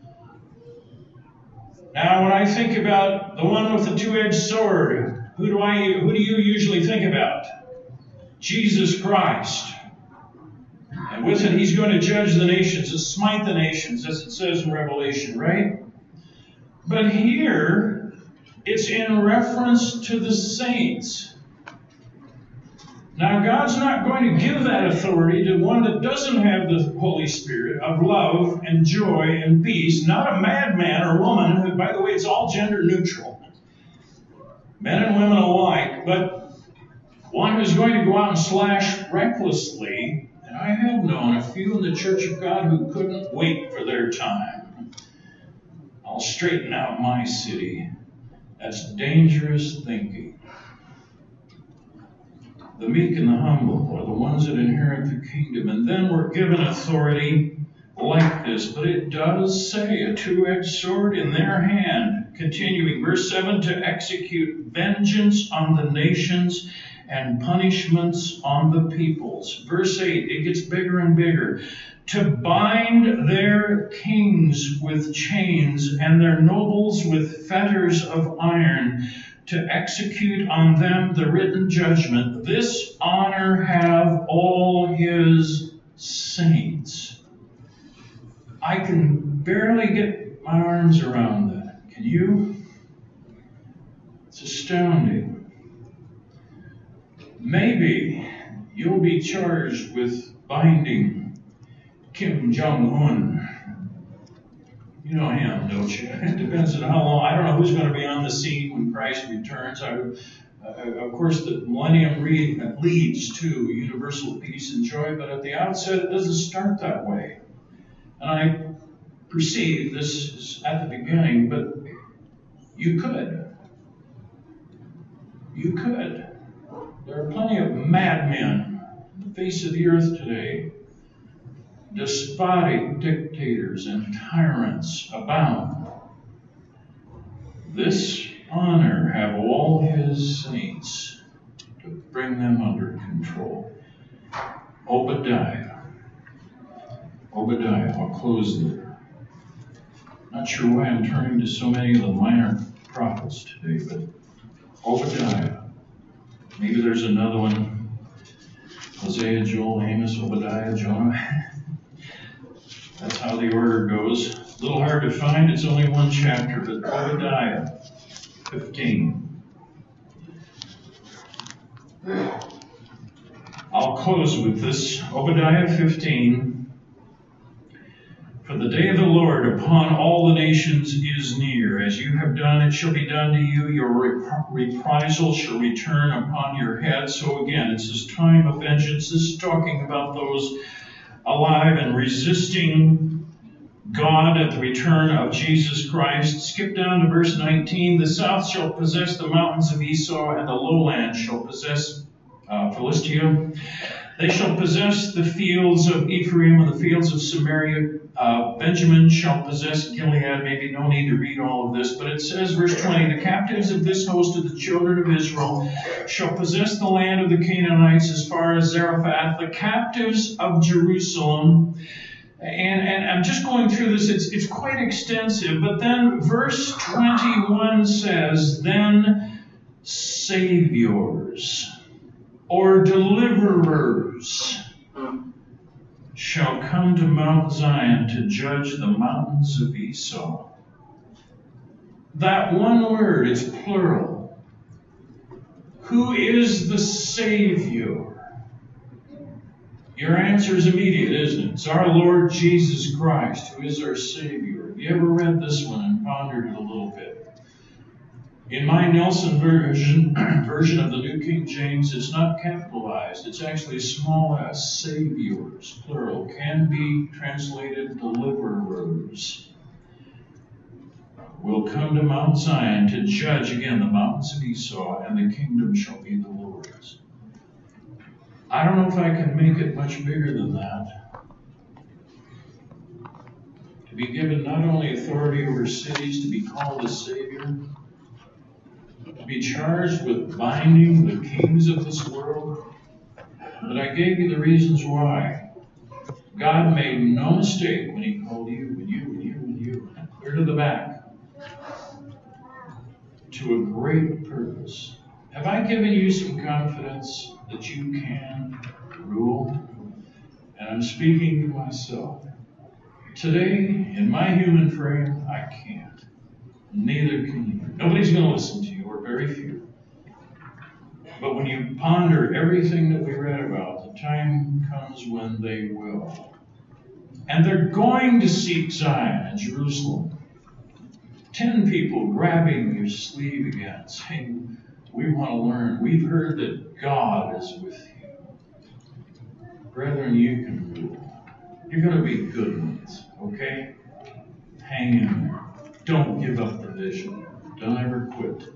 Now, when I think about the one with the two-edged sword, who do I, who do you usually think about? Jesus Christ. And with it, he's going to judge the nations, to smite the nations, as it says in Revelation, right? But here, it's in reference to the saints. Now, God's not going to give that authority to one that doesn't have the Holy Spirit of love and joy and peace, not a madman or woman, who, by the way, it's all gender neutral, men and women alike, but one who's going to go out and slash recklessly. And I have known a few in the Church of God who couldn't wait for their time. I'll straighten out my city. That's dangerous thinking. The meek and the humble are the ones that inherit the kingdom. And then we're given authority like this. But it does say a two-edged sword in their hand. Continuing, verse seven, to execute vengeance on the nations and punishments on the peoples. Verse eight, it gets bigger and bigger. To bind their kings with chains and their nobles with fetters of iron, to execute on them the written judgment. This honor have all his saints. I can barely get my arms around that. Can you? It's astounding. Maybe you'll be charged with binding Kim Jong-un. You know him, don't you? It depends on how long. I don't know who's going to be on the scene when Christ returns. I, uh, of course, the millennium re- leads to universal peace and joy, but at the outset, it doesn't start that way. And I perceive this is at the beginning, but you could. You could. There are plenty of madmen on the face of the earth today. Despotic dictators and tyrants abound. This honor have all his saints to bring them under control. Obadiah. Obadiah, I'll close there. Not sure why I'm turning to so many of the minor prophets today, but Obadiah. Maybe there's another one. Hosea, Joel, Amos, Obadiah, Jonah. That's how the order goes. A little hard to find. It's only one chapter, but Obadiah fifteen. I'll close with this. Obadiah fifteen. For the day of the Lord upon all the nations is near. As you have done, it shall be done to you. Your reprisal shall return upon your head. So again, it's this time of vengeance. This is talking about those alive and resisting God at the return of Jesus Christ. Skip down to verse nineteen. The south shall possess the mountains of Esau, and the lowland shall possess uh, Philistia. They shall possess the fields of Ephraim and the fields of Samaria. Uh, Benjamin shall possess Gilead. Maybe no need to read all of this, but it says, verse twenty, the captives of this host of the children of Israel shall possess the land of the Canaanites as far as Zarephath, the captives of Jerusalem. And, and I'm just going through this. It's, it's quite extensive. But then verse twenty-one says, then saviors or deliverers shall come to Mount Zion to judge the mountains of Esau. That one word is plural. Who is the Savior? Your answer is immediate, isn't it? It's our Lord Jesus Christ, who is our Savior. Have you ever read this one and pondered it a little bit? In my Nelson version, version of the New King James, it's not capitalized. It's actually small s. Saviors, plural, can be translated deliverers. Will come to Mount Zion to judge again the mountains of Esau, and the kingdom shall be the Lord's. I don't know if I can make it much bigger than that. To be given not only authority over cities, to be called a Savior, to be charged with binding the kings of this world. But I gave you the reasons why. God made no mistake when he called you and you and you and you, clear to the back, to a great purpose. Have I given you some confidence that you can rule. And I'm speaking to myself. Today, in my human frame, I can't. Neither can you. Nobody's going to listen to you, or very few. But when you ponder everything that we read about, the time comes when they will. And they're going to seek Zion and Jerusalem. Ten people grabbing your sleeve again, saying, we want to learn. We've heard that God is with you. Brethren, you can rule. You're going to be good ones, okay? Hang in there. Don't give up the vision. Don't ever quit.